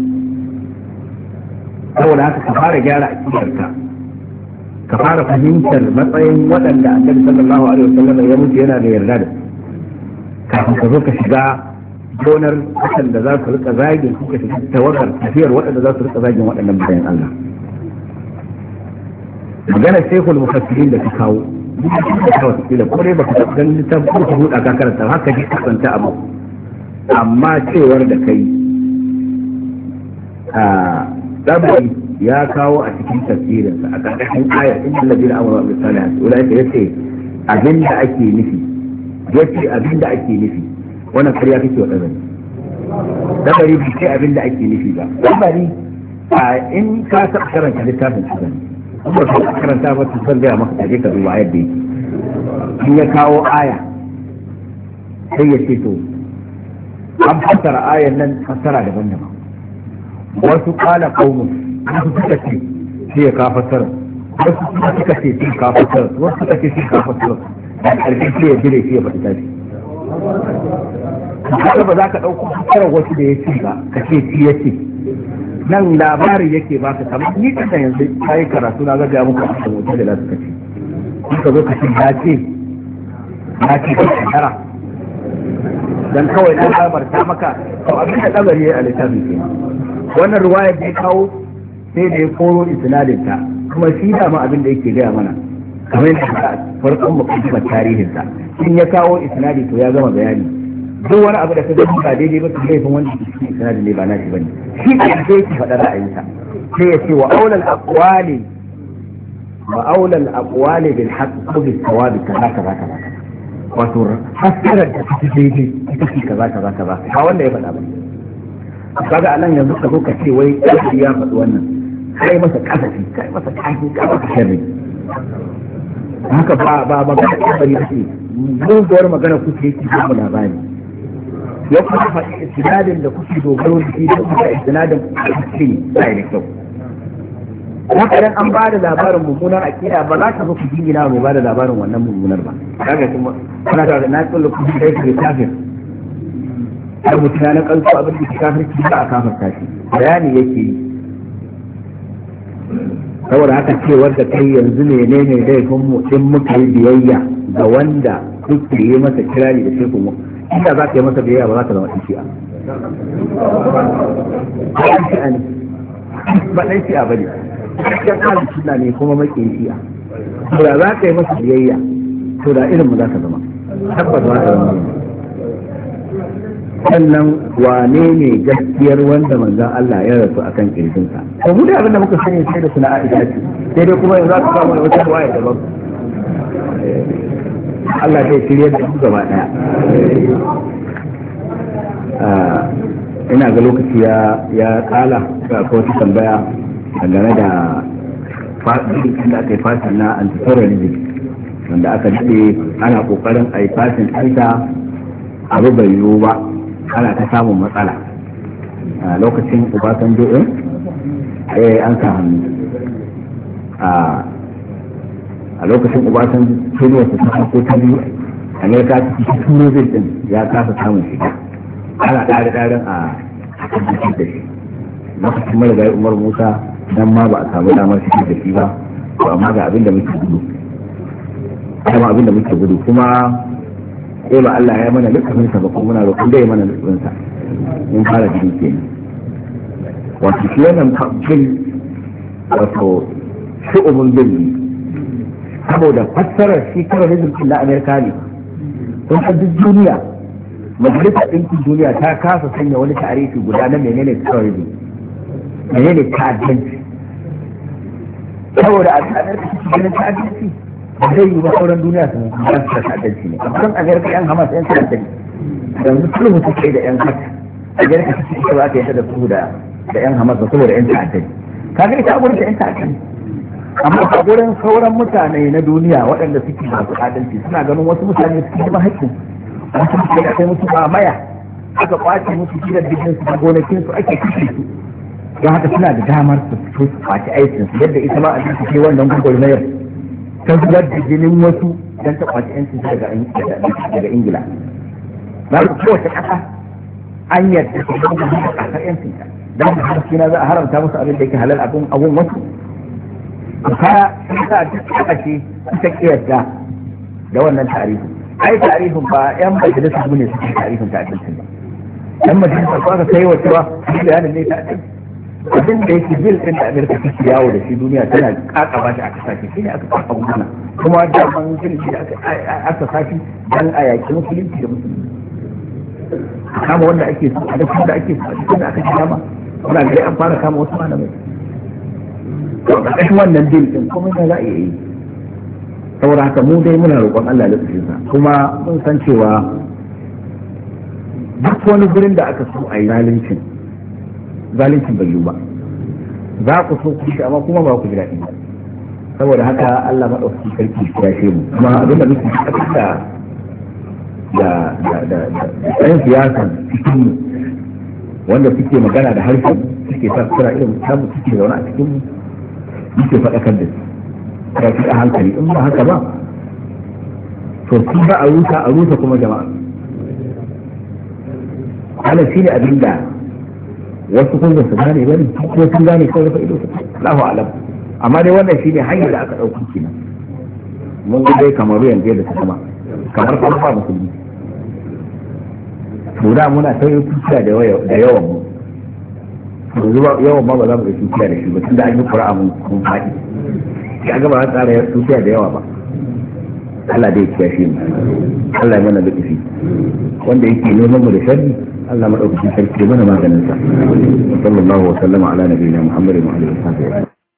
[SPEAKER 2] saboda haka ka fara gyara aqidarka ka fara fahimtar matsayin waɗanda annabi sallallahu alaihi wasallam ya mutu yana da yarda da kafin ka zo ka shiga gonar waɗanda za su rika zagin kuka shiga tawagar tafiyar waɗanda za su rika zagin waɗannan bayan Allah magana shekul mufassirin da ka kawo da ko dai baka dan littafin ko ka huda ka karanta haka ji kasanta abu amma cewar da kai a dabari ya kawo a cikin tafsirinsa a ƙarƙashin aya inna alladhina amanu bil salihati ulaika yace abinda ake nufi yace abinda ake nufi wannan kariya kake wa dabari dabari bai ce abinda ake nufi ba dabari a in ka taɓa karanta littafin su gani kuma ka karanta ba su san gaya maka je ka duba yadda yake in ya kawo aya sai ya ce to an fassara ayan nan fassara daban-daban wasu kala qaumun wasu suka ce sai ya ka fassara wasu suka ce sai ka fassara wasu suka ce sai ka fassara da ƙarfi sai ya dire shi ya faɗi tashi kada ba za ka ɗauko fassarar wasu da ya ce ba ka ce shi ya ce nan labari yake baka kamar ni kan yanzu kai karatu na ga muku a cikin hotel da suka ce kuka zo ka ce ya ce ya ce ka tsara dan kawai na labarta maka to abin da kabari ya alitabi ke wannan ruwaya da ya kawo sai da ya koro isnadin ta kuma shi da ma abin da yake gaya mana kamar yadda farkon mukaddimar tarihin sa in ya kawo isnadi to ya gama bayani duk wani abu da ka gani ba daidai ba su laifin wanda ke cikin isnadin ne ba na shi bane shi ne da yake faɗa ra'ayinsa sai ya ce wa aulal aqwali wa aulal aqwali bil haqq ko bil sawabi kaza kaza kaza wato hasarar da take daidai ita ce kaza kaza kaza ba wanda ya faɗa ba kaga anan yanzu ka zo ka ce wai kai ya faɗi wannan kai masa kasafi kai masa kafi ka masa sharri haka ba ba magana kabari ce muguwar magana kuke yi ko labari ya kuma faɗi istinadin da kuke dogaro da shi da kuka istinadin kuke sai da kyau haka dan an bada labarin mummunar akida ba za ka zo ku jingina mu bada labarin wannan mummunar ba kaga kuma kana da na kullu ku dai ku kafir har mutuna na kansu abin da kafirci ba a kafirta shi bayani yake yi saboda haka cewar da kai yanzu ne ne ne laifin mu in muka yi biyayya ga wanda kuke yi masa kirari da shekun mu inda za ka yi masa biyayya ba za ka zama ɗan shi'a ba ɗan shi'a ba ne cikin halin suna ne kuma maƙin shi'a to da za ka yi masa biyayya to da irin mu za ka zama tabbas za ka zama sannan wane ne gaskiyar wanda manzon Allah ya rasu akan kirjinsa to mu da abin da muka sani sai da suna Aisha ce sai dai kuma yanzu za ka samu wata waya daban Allah zai shirye da su gaba daya ina ga lokaci ya ya kala ga ko wata tambaya dangane da fadin da aka yi fasin na antiterrorism wanda aka daɗe ana kokarin a yi fasin ɗinta abu bai yiwu ba ana ta samun matsala a lokacin Obasanjo ɗin eh an sa hannu a lokacin Obasanjo sai wasu ta ko ta biyu Amerika ta ci turo zai din ya kasa samun shiga ana ɗare ɗaren a cikin da shi lokacin marigayi Umar Musa dan ma ba a samu damar shiga da shi ba to amma ga abin da muke gudu kuma abin da muke gudu kuma sai ba Allah ya mana lukafin sa ba kuma muna roƙon da ya mana lukafin sa mun fara jini kenan
[SPEAKER 3] wato shi wannan bil wato shu'ubun bil saboda fassarar shi terrorism din na Amerika ne don a duk duniya majalisar ɗinkin duniya ta kasa sanya wani tarihi guda na menene terrorism menene ta'addanci saboda a Amerika shi ganin ta'addanci ba zai yi ba sauran duniya su ba su ta'addanci ne a kan Amerika yan Hamas yan ta'addanci yanzu sulhu suke da yan haka Amerika su ce ba ta yadda da su da da yan Hamas saboda yan ta'addanci kaga ita a gurin yan ta'addanci amma a gurin sauran mutane na duniya waɗanda suke masu adalci suna ganin wasu mutane su kuma haƙƙin wasu suke da kai musu mamaya aka kwace musu gidan dijin su da gonakin su ake kashe su don haka suna da damar su fito su kwace aikin su yadda ita ma a cikin ke wannan gwagwarmayar ta zubar da jinin wasu don ta kwace yancin su daga Ingila ba su kowace ƙasa an yadda su zama da ƙasar yancin ta don haka shi na za a haramta musu abin da yake halal abun wasu ka sa duk ake suka kiyarda da wannan tarihin ai tarihin ba yan majalisa su ne suke tarihin ta'addancin ba yan majalisa ko aka kai wa cewa shi bayanin ne ta'addanci abin da yake bil din da Amerika take yawo da shi duniya tana kakaba shi a kasashe shi ne aka kafa gudana kuma da man musulunci da aka sashi dan a yaki musulunci da musulunci kama wanda ake so a duk da ake so a cikin aka kama wannan gari an fara kama wasu malamai ƙarƙashin wannan bil ɗin kuma da za a yi saboda haka mu dai muna roƙon Allah da tsakinsa kuma mun san cewa duk wani gurin da aka so a yi zalincin zalincin bai yiwu ba za ku so ku shi amma kuma ba ku ji daɗi ba saboda haka Allah maɗaukaki sarki ya ce mu kuma abinda muke cikin da da da da ɗan siyasan cikin mu wanda suke magana da harshen suke sa sura irin samu suke zaune a cikin mu yake faɗakar da su rafi a hankali in ba haka ba to su ba a rusa a rusa kuma jama'a ala shi ne abin da wasu kun su gane bane ko sun gane kawai rufe ido su Allahu alam amma dai wannan shi ne hanyar da aka ɗauki kenan mun ga dai kamar yanzu yadda ta zama kamar kuma ba musulmi to da muna sai kuciya da yawan mu yanzu ba yawan ma ba za mu ga tukiya da shi ba tunda an yi ƙura'a mun faɗi ya ga ba za tsara tukiya da yawa ba Allah dai ya kiyashe mu Allah ya mana lutufi wanda yake neman mu da sharri Allah madaukakin sarki mana maganin sa sallallahu wa sallama ala nabiyina Muhammadin wa alihi wa sahbihi